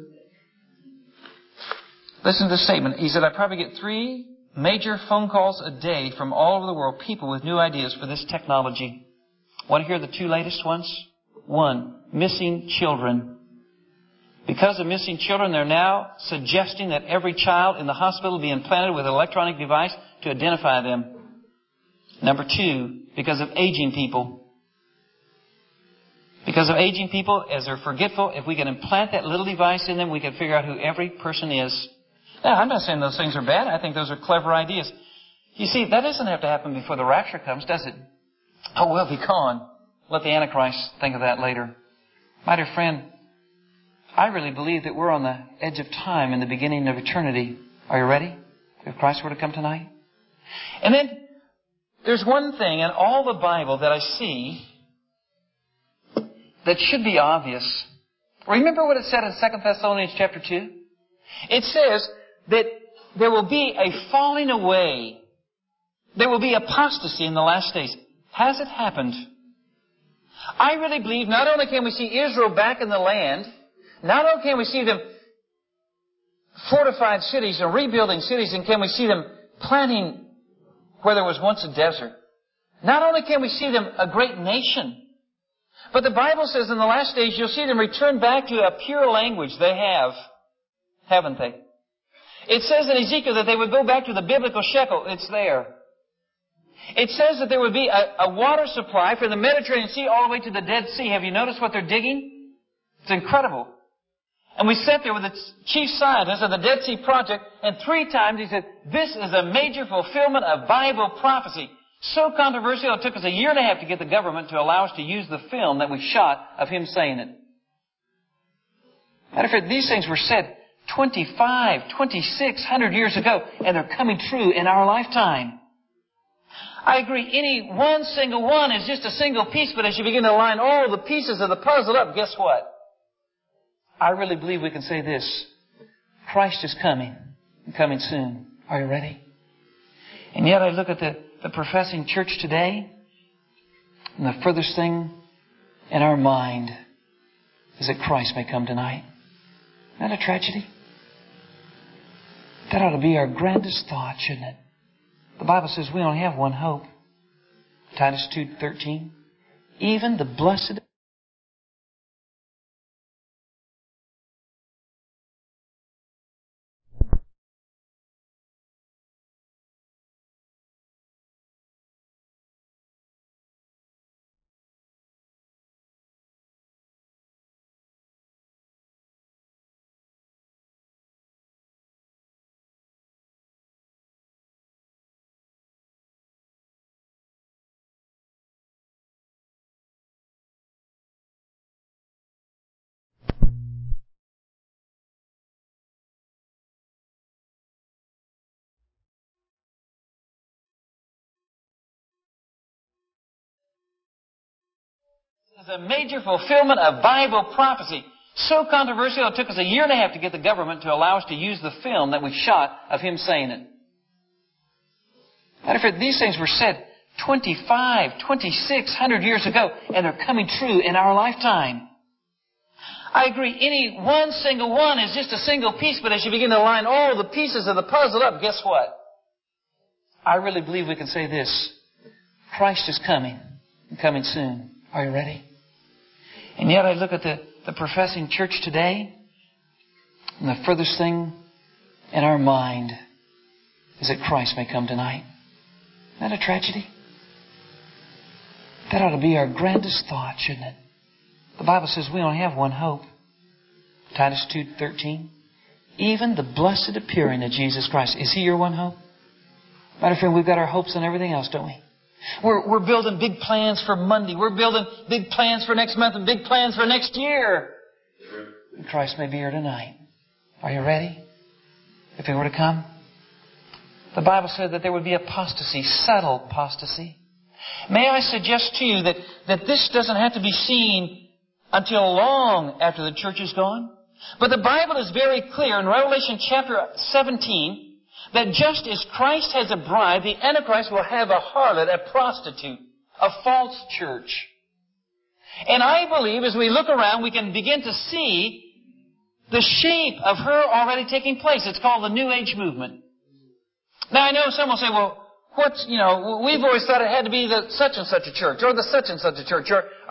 Listen to this statement. He said, I probably get 3 major phone calls a day from all over the world, people with new ideas for this technology. Want to hear the 2 latest ones? 1, missing children. Because of missing children, they're now suggesting that every child in the hospital be implanted with an electronic device to identify them. Number 2, because of aging people. Because of aging people, as they're forgetful, if we can implant that little device in them, we can figure out who every person is. Now, I'm not saying those things are bad. I think those are clever ideas. You see, that doesn't have to happen before the rapture comes, does it? Oh, we'll be gone. Let the Antichrist think of that later. My dear friend, I really believe that we're on the edge of time and the beginning of eternity. Are you ready? if Christ were to come tonight? And then there's one thing in all the Bible that I see that should be obvious. Remember what it said in 2 Thessalonians chapter 2? It says that there will be a falling away. There will be apostasy in the last days. Has it happened? I really believe not only can we see Israel back in the land, not only can we see them fortified cities and rebuilding cities, and can we see them planting where there was once a desert. Not only can we see them a great nation, but the Bible says in the last days you'll see them return back to a pure language they have, haven't they? It says in Ezekiel that they would go back to the biblical shekel. It's there. It says that there would be a water supply from the Mediterranean Sea all the way to the Dead Sea. Have you noticed what they're digging? It's incredible. And we sat there with the chief scientist of the Dead Sea Project, and 3 times he said, this is a major fulfillment of Bible prophecy. So controversial, it took us a year and a half to get the government to allow us to use the film that we shot of him saying it. Matter of fact, these things were said 2,600 years ago, and they're coming true in our lifetime. I agree, any one single one is just a single piece, but as you begin to line all the pieces of the puzzle up, guess what? I really believe we can say this. Christ is coming, and coming soon. Are you ready? And yet I look at the professing church today, and the furthest thing in our mind is that Christ may come tonight. Isn't that a tragedy? That ought to be our grandest thought, shouldn't it? The Bible says we only have one hope. Titus 2:13. Even the blessed is a major fulfillment of Bible prophecy. So controversial, it took us a year and a half to get the government to allow us to use the film that we shot of him saying it. Matter of fact, these things were said 2,600 years ago, and they're coming true in our lifetime. I agree, any one single one is just a single piece, but as you begin to line all the pieces of the puzzle up, guess what? I really believe we can say this. Christ is coming, and coming soon. Are you ready? And yet I look at the professing church today, and the furthest thing in our mind is that Christ may come tonight. Isn't that a tragedy? That ought to be our grandest thought, shouldn't it? The Bible says we only have one hope. Titus 2:13. Even the blessed appearing of Jesus Christ. Is He your one hope? Matter of fact, we've got our hopes on everything else, don't we? We're building big plans for Monday. We're building big plans for next month and big plans for next year. And Christ may be here tonight. Are you ready? If He were to come? The Bible said that there would be apostasy, subtle apostasy. May I suggest to you that this doesn't have to be seen until long after the church is gone? But the Bible is very clear in Revelation chapter 17 that just as Christ has a bride, the Antichrist will have a harlot, a prostitute, a false church. And I believe as we look around, we can begin to see the shape of her already taking place. It's called the New Age movement. Now I know some will say, well, we've always thought it had to be the such and such a church, or the such and such a church,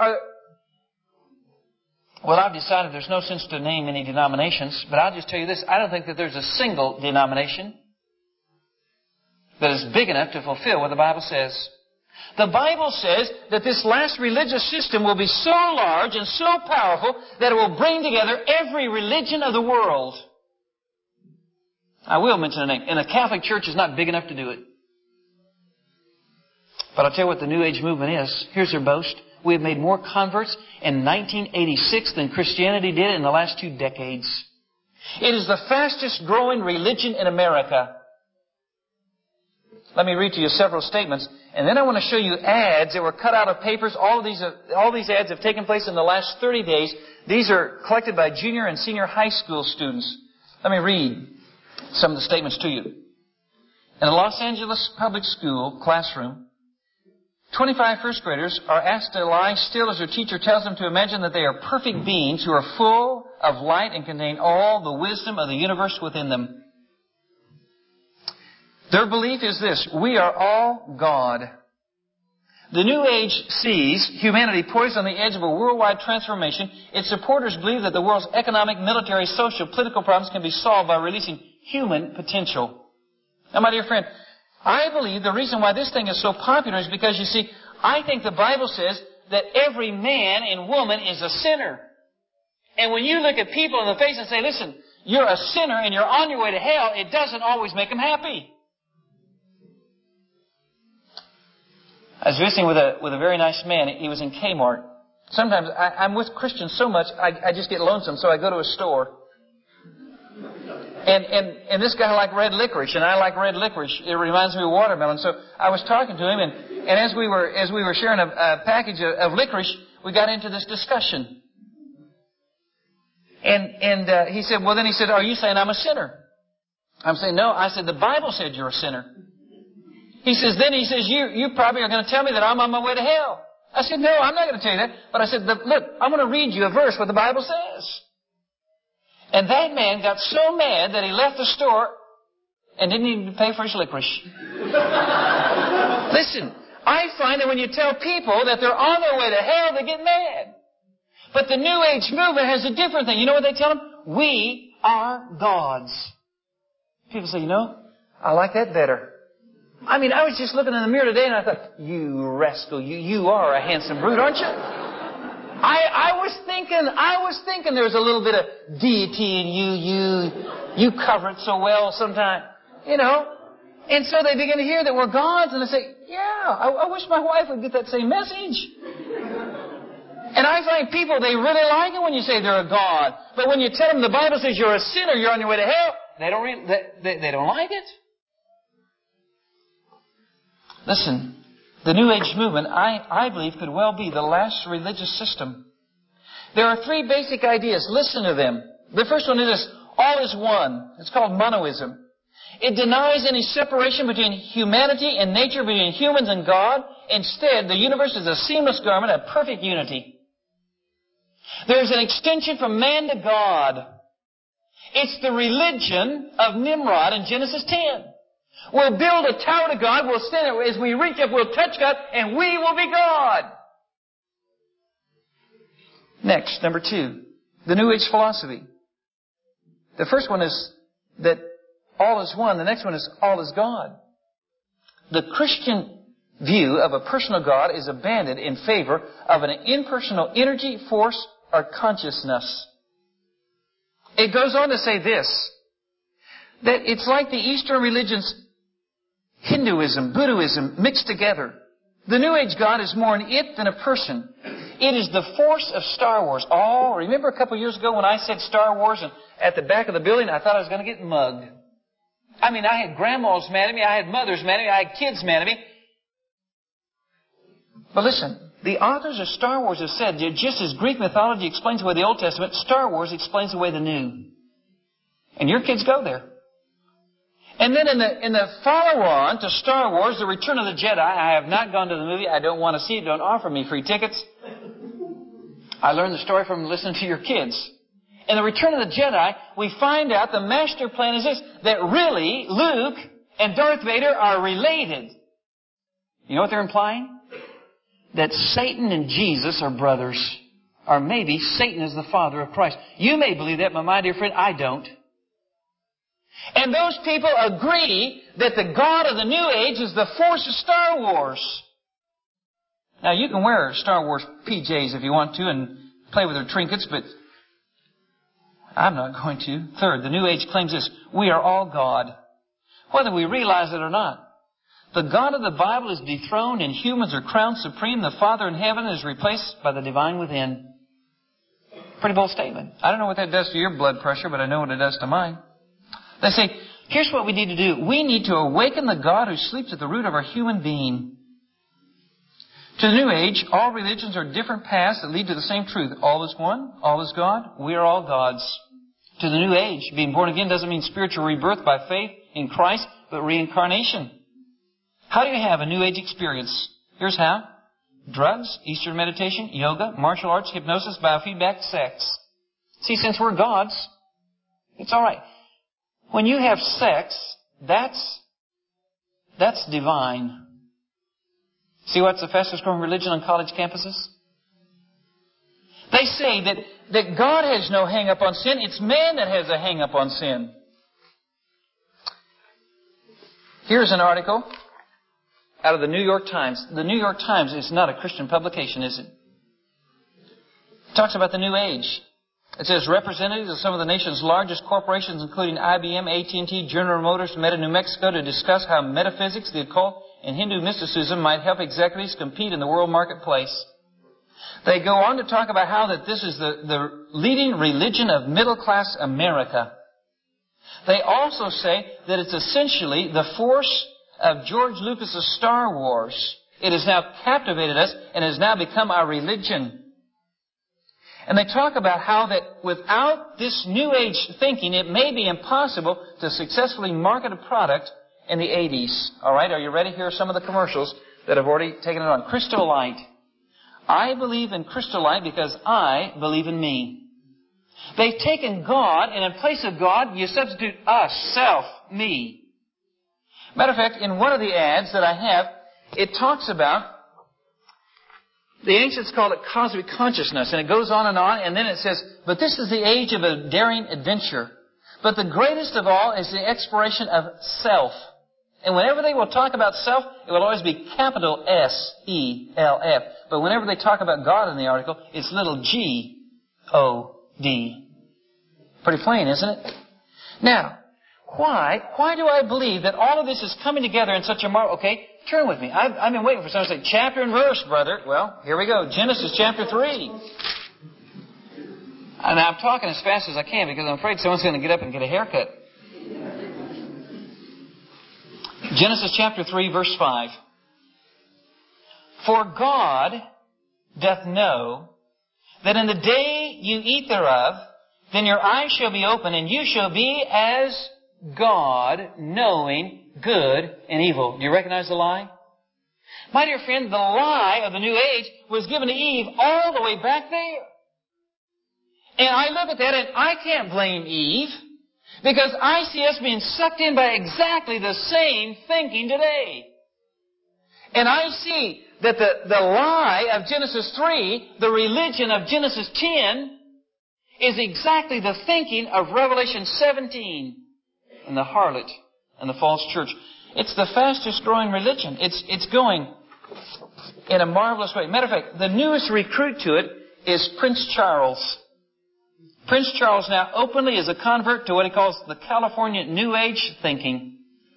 well, I've decided there's no sense to name any denominations, but I'll just tell you this. I don't think that there's a single denomination that is big enough to fulfill what the Bible says. The Bible says that this last religious system will be so large and so powerful that it will bring together every religion of the world. I will mention a name. And the Catholic Church is not big enough to do it. But I'll tell you what the New Age movement is. Here's their boast. We have made more converts in 1986 than Christianity did in the last 2 decades. It is the fastest growing religion in America. Let me read to you several statements, and then I want to show you ads that were cut out of papers. All these ads have taken place in the last 30 days. These are collected by junior and senior high school students. Let me read some of the statements to you. In a Los Angeles public school classroom, 25 first graders are asked to lie still as their teacher tells them to imagine that they are perfect beings who are full of light and contain all the wisdom of the universe within them. Their belief is this: we are all God. The New Age sees humanity poised on the edge of a worldwide transformation. Its supporters believe that the world's economic, military, social, political problems can be solved by releasing human potential. Now, my dear friend, I believe the reason why this thing is so popular is because, you see, I think the Bible says that every man and woman is a sinner. And when you look at people in the face and say, listen, you're a sinner and you're on your way to hell, it doesn't always make them happy. I was visiting with a very nice man. He was in Kmart. Sometimes I'm with Christians so much, I just get lonesome, so I go to a store. And this guy liked red licorice, and I like red licorice. It reminds me of watermelon. So I was talking to him, and as we were sharing a package of licorice, we got into this discussion. And he said, well, then he said, are you saying I'm a sinner? I'm saying, no. I said, the Bible said you're a sinner. He says, you probably are going to tell me that I'm on my way to hell. I said, no, I'm not going to tell you that. But I said, look, I'm going to read you a verse what the Bible says. And that man got so mad that he left the store and didn't even pay for his licorice. Listen, I find that when you tell people that they're on their way to hell, they get mad. But the New Age movement has a different thing. You know what they tell them? We are gods. People say, I like that better. I mean, I was just looking in the mirror today and I thought, you rascal, you are a handsome brute, aren't you? I was thinking there was a little bit of deity in you cover it so well sometimes, And so they begin to hear that we're gods and they say, yeah, I wish my wife would get that same message. And I find people, they really like it when you say they're a god. But when you tell them the Bible says you're a sinner, you're on your way to hell, they don't like it. Listen, the New Age movement, I believe, could well be the last religious system. There are three basic ideas. Listen to them. The first one is this: all is one. It's called monoism. It denies any separation between humanity and nature, between humans and God. Instead, the universe is a seamless garment of perfect unity. There's an extension from man to God. It's the religion of Nimrod in Genesis 10. We'll build a tower to God. We'll stand there. As we reach up, we'll touch God, and we will be God. Next, number 2, the New Age philosophy. The first one is that all is one. The next one is all is God. The Christian view of a personal God is abandoned in favor of an impersonal energy, force, or consciousness. It goes on to say this, that it's like the Eastern religions, Hinduism, Buddhism, mixed together. The New Age God is more an it than a person. It is the force of Star Wars. Oh, remember a couple of years ago when I said Star Wars and at the back of the building I thought I was going to get mugged. I mean, I had grandmas mad at me, I had mothers mad at me, I had kids mad at me. But listen, the authors of Star Wars have said that just as Greek mythology explains away the Old Testament, Star Wars explains away the New. And your kids go there. And then in the follow-on to Star Wars, The Return of the Jedi, I have not gone to the movie. I don't want to see it. Don't offer me free tickets. I learned the story from listening to your kids. In The Return of the Jedi, we find out the master plan is this, that really Luke and Darth Vader are related. You know what they're implying? That Satan and Jesus are brothers. Or maybe Satan is the father of Christ. You may believe that, but my dear friend, I don't. And those people agree that the God of the New Age is the force of Star Wars. Now, you can wear Star Wars PJs if you want to and play with their trinkets, but I'm not going to. Third, the New Age claims this: we are all God, whether we realize it or not. The God of the Bible is dethroned and humans are crowned supreme. The Father in heaven is replaced by the divine within. Pretty bold statement. I don't know what that does to your blood pressure, but I know what it does to mine. They say, Here's what we need to do. We need to awaken the God who sleeps at the root of our human being. To the New Age, all religions are different paths that lead to the same truth. All is one. All is God. We are all gods. To the New Age, being born again doesn't mean spiritual rebirth by faith in Christ, but reincarnation. How do you have a New Age experience? Here's how. Drugs, Eastern meditation, yoga, martial arts, hypnosis, biofeedback, sex. See, since we're gods, it's all right. When you have sex, that's divine. See what's the fastest growing religion on college campuses? They say that God has no hang-up on sin. It's man that has a hang-up on sin. Here's an article out of the New York Times. The New York Times is not a Christian publication, is it? It talks about the New Age. It says representatives of some of the nation's largest corporations, including IBM, AT&T, General Motors, met in New Mexico to discuss how metaphysics, the occult, and Hindu mysticism might help executives compete in the world marketplace. They go on to talk about how that this is the leading religion of middle-class America. They also say that it's essentially the force of George Lucas's Star Wars. It has now captivated us and has now become our religion. And they talk about how that without this New Age thinking, it may be impossible to successfully market a product in the 80s. All right, are you ready? Here are some of the commercials that have already taken it on. Crystal Light. I believe in Crystal Light because I believe in me. They've taken God, and in place of God, you substitute us, self, me. Matter of fact, in one of the ads that I have, it talks about, the ancients called it cosmic consciousness, and it goes on, and then it says, but this is the age of a daring adventure. But the greatest of all is the exploration of self. And whenever they will talk about self, it will always be capital S-E-L-F. But whenever they talk about God in the article, it's little G-O-D. Pretty plain, isn't it? Now, why do I believe that all of this is coming together in such a marvel? Okay, turn with me. I've been waiting for someone to say, chapter and verse, brother. Well, here we go. Genesis chapter 3. And I'm talking as fast as I can because I'm afraid someone's going to get up and get a haircut. Genesis chapter 3, verse 5. For God doth know that in the day you eat thereof, then your eyes shall be open, and you shall be as God, knowing good and evil. Do you recognize the lie? My dear friend, the lie of the New Age was given to Eve all the way back there. And I look at that and I can't blame Eve, because I see us being sucked in by exactly the same thinking today. And I see that the lie of Genesis 3, the religion of Genesis 10, is exactly the thinking of Revelation 17 and the harlot and the false church. It's the fastest growing religion. It's going in a marvelous way. Matter of fact, the newest recruit to it is Prince Charles. Prince Charles now openly is a convert to what he calls the California New Age thinking.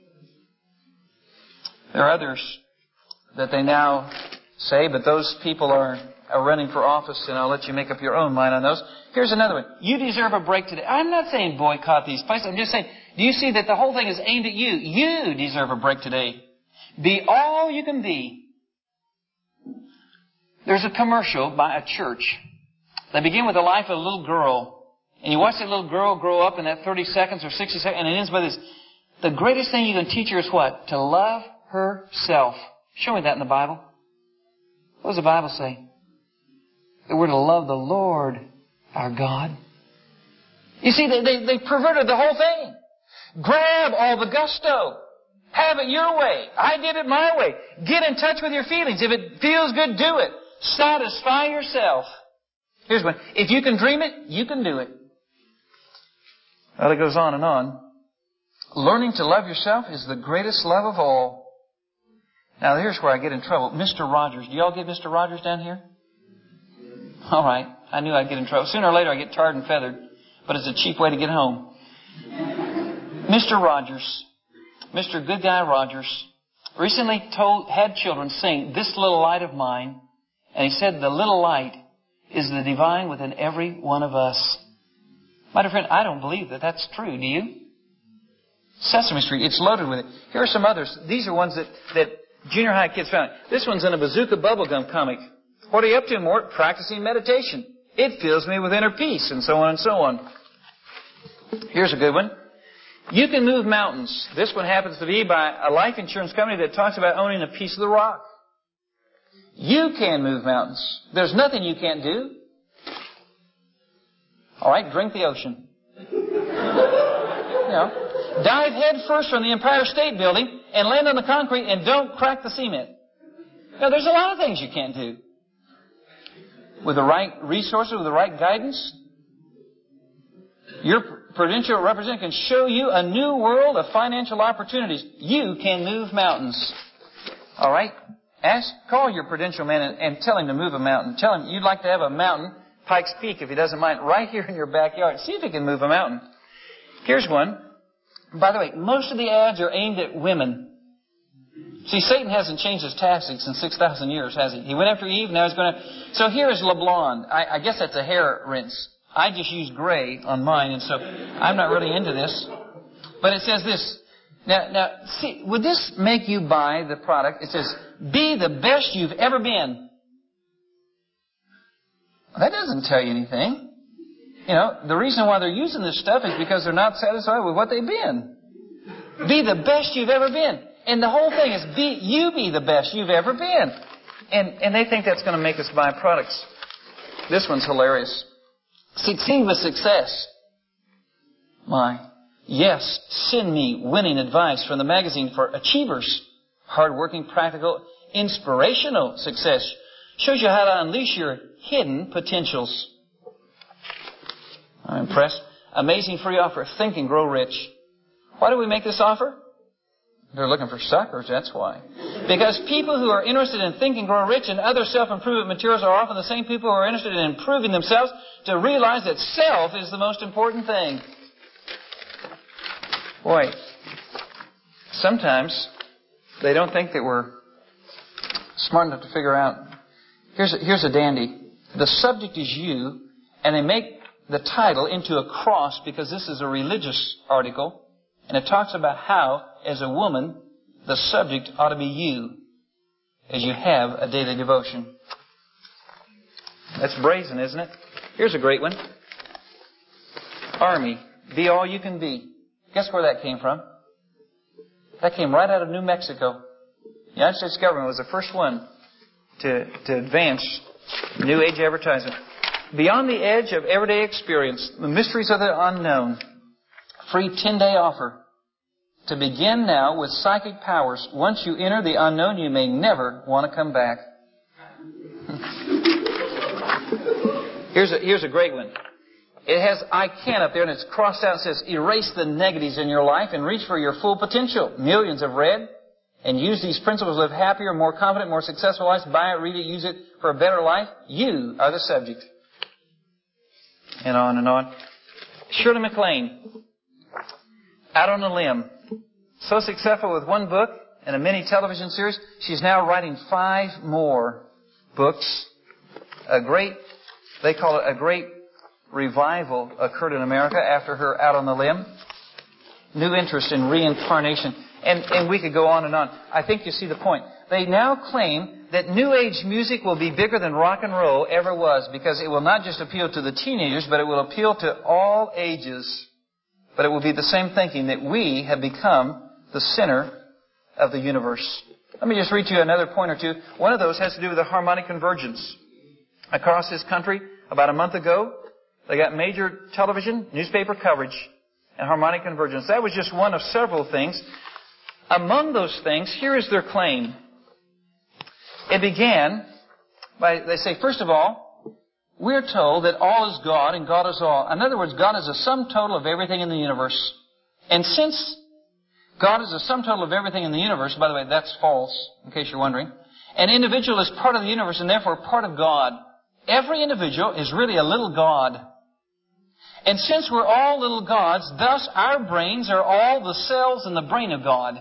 There are others that they now say, but those people are running for office, and I'll let you make up your own mind on those. Here's another one. You deserve a break today. I'm not saying boycott these places. I'm just saying, do you see that the whole thing is aimed at you? You deserve a break today. Be all you can be. There's a commercial by a church. They begin with the life of a little girl. And you watch that little girl grow up in that 30 seconds or 60 seconds, and it ends by this. The greatest thing you can teach her is what? To love herself. Show me that in the Bible. What does the Bible say? That we're to love the Lord our God. You see, they perverted the whole thing. Grab all the gusto. Have it your way. I did it my way. Get in touch with your feelings. If it feels good, do it. Satisfy yourself. Here's one. If you can dream it, you can do it. Well, it goes on and on. Learning to love yourself is the greatest love of all. Now, here's where I get in trouble. Mr. Rogers. Do y'all get Mr. Rogers down here? All right. I knew I'd get in trouble. Sooner or later, I get tarred and feathered. But it's a cheap way to get home. Mr. Rogers. Mr. Good Guy Rogers recently had children sing This Little Light of Mine. And he said the little light is the divine within every one of us. My dear friend, I don't believe that that's true. Do you? Sesame Street, it's loaded with it. Here are some others. These are ones that junior high kids found. This one's in a Bazooka Bubblegum comic. What are you up to, Mort? Practicing meditation. It fills me with inner peace, and so on and so on. Here's a good one. You can move mountains. This one happens to be by a life insurance company that talks about owning a piece of the rock. You can move mountains. There's nothing you can't do. All right, drink the ocean. Dive head first from the Empire State Building and land on the concrete and don't crack the cement. Now, there's a lot of things you can't do. With the right resources, with the right guidance, your Prudential representative can show you a new world of financial opportunities. You can move mountains. All right? Call your Prudential man and tell him to move a mountain. Tell him you'd like to have a mountain, Pikes Peak, if he doesn't mind, right here in your backyard. See if he can move a mountain. Here's one. By the way, most of the ads are aimed at women. See, Satan hasn't changed his tactics in 6,000 years, has he? He went after Eve, now he's going to... So here is LeBlond. I guess that's a hair rinse. I just use gray on mine, and so I'm not really into this. But it says this. Now, see, would this make you buy the product? It says, be the best you've ever been. That doesn't tell you anything. The reason why they're using this stuff is because they're not satisfied with what they've been. Be the best you've ever been. And the whole thing is be the best you've ever been. And they think that's going to make us buy products. This one's hilarious. Succeed with success. Yes, send me winning advice from the magazine for achievers. Hardworking, practical, inspirational success. Shows you how to unleash your hidden potentials. I'm impressed. Amazing free offer. Think and grow rich. Why do we make this offer? They're looking for suckers, that's why. Because people who are interested in Think and Grow Rich and other self-improvement materials are often the same people who are interested in improving themselves to realize that self is the most important thing. Boy, sometimes they don't think that we're smart enough to figure out. Here's a dandy. The subject is you, and they make the title into a cross because this is a religious article. And it talks about how, as a woman, the subject ought to be you as you have a daily devotion. That's brazen, isn't it? Here's a great one. Army, be all you can be. Guess where that came from? That came right out of New Mexico. The United States government was the first one to advance New Age advertising. Beyond the edge of everyday experience, the mysteries of the unknown. Free 10-day offer. To begin now with psychic powers. Once you enter the unknown, you may never want to come back. Here's a great one. It has I can up there, and it's crossed out and says, erase the negatives in your life and reach for your full potential. Millions have read and used these principles to live happier, more confident, more successful lives. Buy it, read it, use it for a better life. You are the subject. And on and on. Shirley MacLaine. Out on a limb. So successful with one book and a mini television series, she's now writing 5 more books. They call it a great revival occurred in America after her Out on the Limb. New interest in reincarnation. And we could go on and on. I think you see the point. They now claim that New Age music will be bigger than rock and roll ever was because it will not just appeal to the teenagers, but it will appeal to all ages. But it will be the same thinking that we have become the center of the universe. Let me just read you another point or two. One of those has to do with the harmonic convergence. Across this country, about a month ago, they got major television, newspaper coverage, and harmonic convergence. That was just one of several things. Among those things, here is their claim. It began by, they say, first of all, we're told that all is God and God is all. In other words, God is a sum total of everything in the universe. And since God is a sum total of everything in the universe, by the way, that's false, in case you're wondering, an individual is part of the universe and therefore part of God. Every individual is really a little God. And since we're all little gods, thus our brains are all the cells in the brain of God.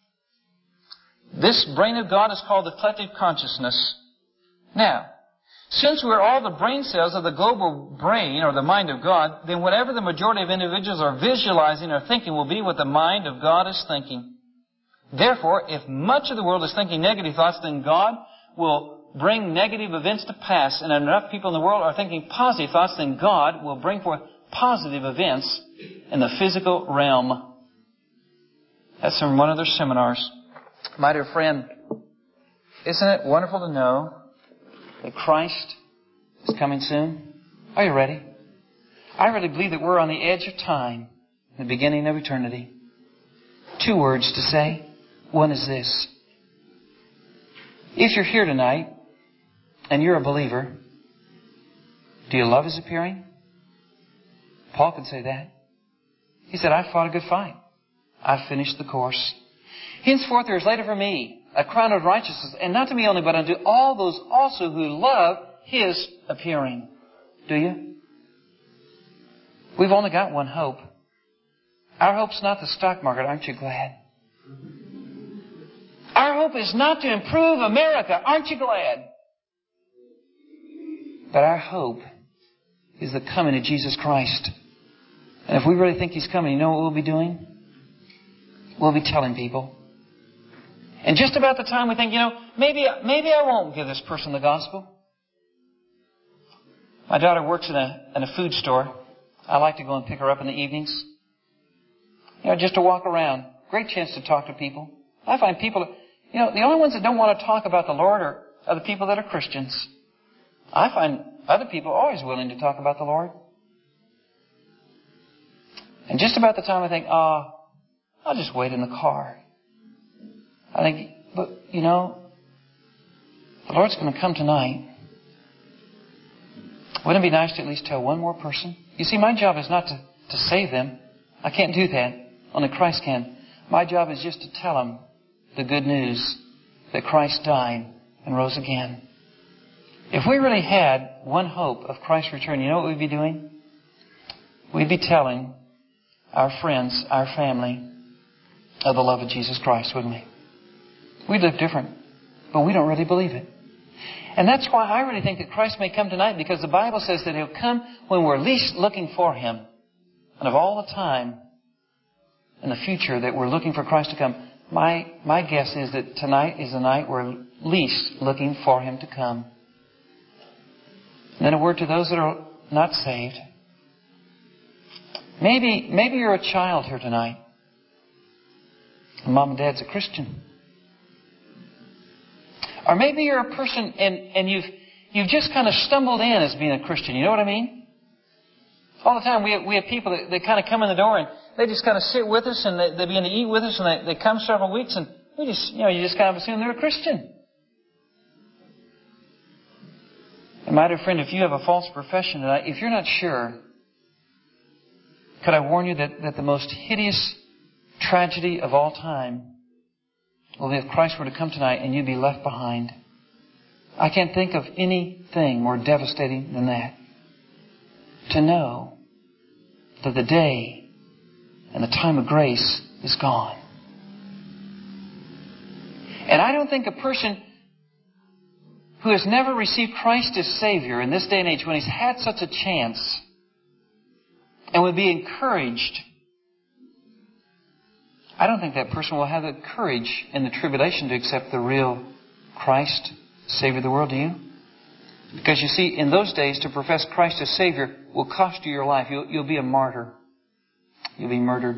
This brain of God is called the collective consciousness. Now, Since we're all the brain cells of the global brain, or the mind of God, then whatever the majority of individuals are visualizing or thinking will be what the mind of God is thinking. Therefore, if much of the world is thinking negative thoughts, then God will bring negative events to pass. And enough people in the world are thinking positive thoughts, then God will bring forth positive events in the physical realm. That's from one of their seminars. My dear friend, isn't it wonderful to know that Christ is coming soon? Are you ready? I really believe that we're on the edge of time, the beginning of eternity. 2 words to say. One is this. If you're here tonight and you're a believer, do you love His appearing? Paul could say that. He said, I fought a good fight. I've finished the course. Henceforth there is laid up for me a crown of righteousness, and not to me only, but unto all those also who love His appearing. Do you? We've only got one hope. Our hope's not the stock market, aren't you glad? Our hope is not to improve America, aren't you glad? But our hope is the coming of Jesus Christ. And if we really think He's coming, you know what we'll be doing? We'll be telling people. And just about the time we think, maybe I won't give this person the gospel. My daughter works in a food store. I like to go and pick her up in the evenings. Just to walk around. Great chance to talk to people. I find people, the only ones that don't want to talk about the Lord are the people that are Christians. I find other people are always willing to talk about the Lord. And just about the time I think, I'll just wait in the car. I think, but, the Lord's going to come tonight. Wouldn't it be nice to at least tell one more person? You see, my job is not to save them. I can't do that. Only Christ can. My job is just to tell them the good news that Christ died and rose again. If we really had one hope of Christ's return, you know what we'd be doing? We'd be telling our friends, our family, of the love of Jesus Christ, wouldn't we? We'd live different, but we don't really believe it. And that's why I really think that Christ may come tonight, because the Bible says that He'll come when we're least looking for Him. And of all the time in the future that we're looking for Christ to come, my guess is that tonight is the night we're least looking for Him to come. And then a word to those that are not saved. Maybe you're a child here tonight. And Mom and Dad's a Christian. Or maybe you're a person and you've just kind of stumbled in as being a Christian. You know what I mean? All the time we have people that kind of come in the door and they just kind of sit with us and they begin to eat with us and they come several weeks and we just, you just kind of assume they're a Christian. And my dear friend, if you have a false profession tonight, if you're not sure, could I warn you that the most hideous tragedy of all time will be if Christ were to come tonight and you'd be left behind. I can't think of anything more devastating than that. To know that the day and the time of grace is gone. And I don't think a person who has never received Christ as Savior in this day and age, when he's had such a chance and would be encouraged, I don't think that person will have the courage in the tribulation to accept the real Christ, Savior of the world. Do you? Because you see, in those days, to profess Christ as Savior will cost you your life. You'll be a martyr. You'll be murdered.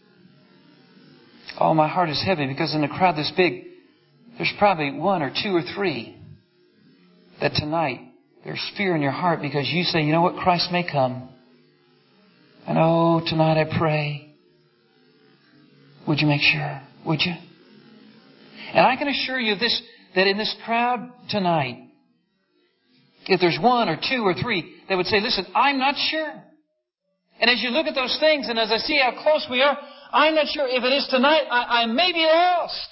Oh, my heart is heavy because in a crowd this big, there's probably 1 or 2 or 3 that tonight there's fear in your heart because you say, you know what, Christ may come. And oh, tonight I pray. Would you make sure? Would you? And I can assure you this, that in this crowd tonight, if there's 1 or 2 or 3 that would say, listen, I'm not sure. And as you look at those things and as I see how close we are, I'm not sure if it is tonight, I may be lost.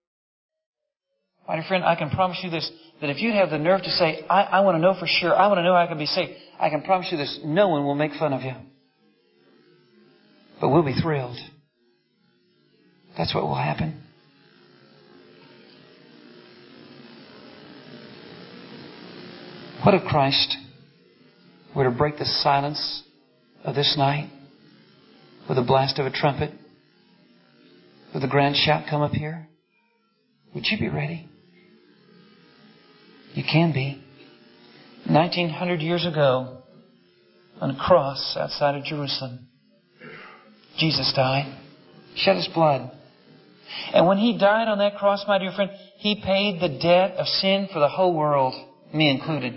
My dear friend, I can promise you this, that if you'd have the nerve to say, I want to know for sure, I want to know how I can be saved, I can promise you this, no one will make fun of you. But we'll be thrilled. That's what will happen. What if Christ were to break the silence of this night with a blast of a trumpet, with a grand shout come up here? Would you be ready? You can be. 1900 years ago, on a cross outside of Jerusalem, Jesus died, shed His blood. And when He died on that cross, my dear friend, He paid the debt of sin for the whole world, me included.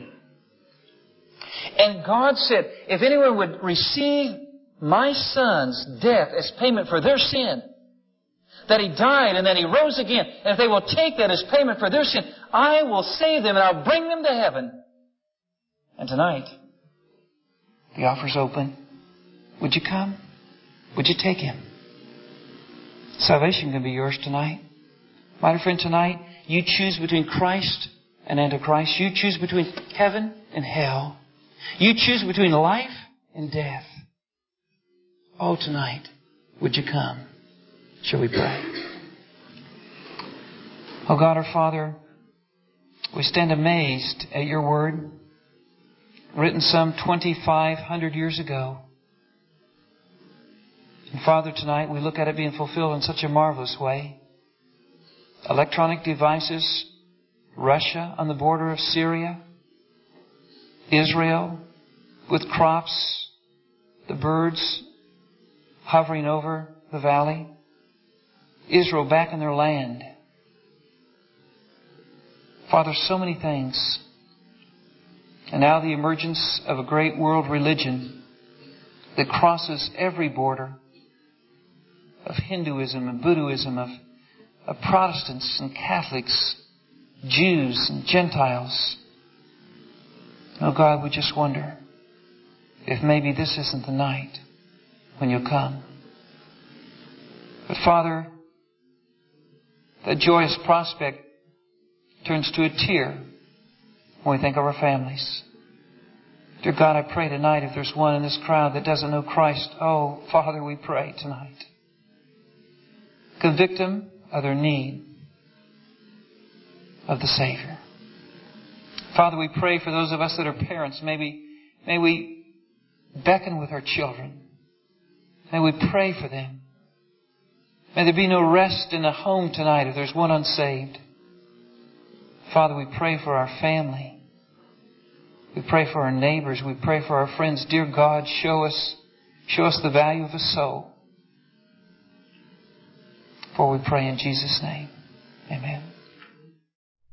And God said, if anyone would receive my Son's death as payment for their sin, that He died and that He rose again, and if they will take that as payment for their sin, I will save them and I'll bring them to heaven. And tonight, the offer's open. Would you come? Would you take Him? Salvation can be yours tonight. My dear friend, tonight, you choose between Christ and Antichrist. You choose between heaven and hell. You choose between life and death. Oh, tonight, would you come? Shall we pray? Oh God, our Father, we stand amazed at Your Word, written some 2,500 years ago. And Father, tonight we look at it being fulfilled in such a marvelous way. Electronic devices, Russia on the border of Syria, Israel with crops, the birds hovering over the valley, Israel back in their land. Father, so many things. And now the emergence of a great world religion that crosses every border of Hinduism and Buddhism, of Protestants and Catholics, Jews and Gentiles. Oh God, we just wonder if maybe this isn't the night when You'll come. But Father, that joyous prospect turns to a tear when we think of our families. Dear God, I pray tonight if there's one in this crowd that doesn't know Christ, oh, Father, we pray tonight. Convict them of their need of the Savior. Father, we pray for those of us that are parents. May we beckon with our children. May we pray for them. May there be no rest in the home tonight if there's one unsaved. Father, we pray for our family. We pray for our neighbors. We pray for our friends. Dear God, show us the value of a soul. For we pray in Jesus' name. Amen.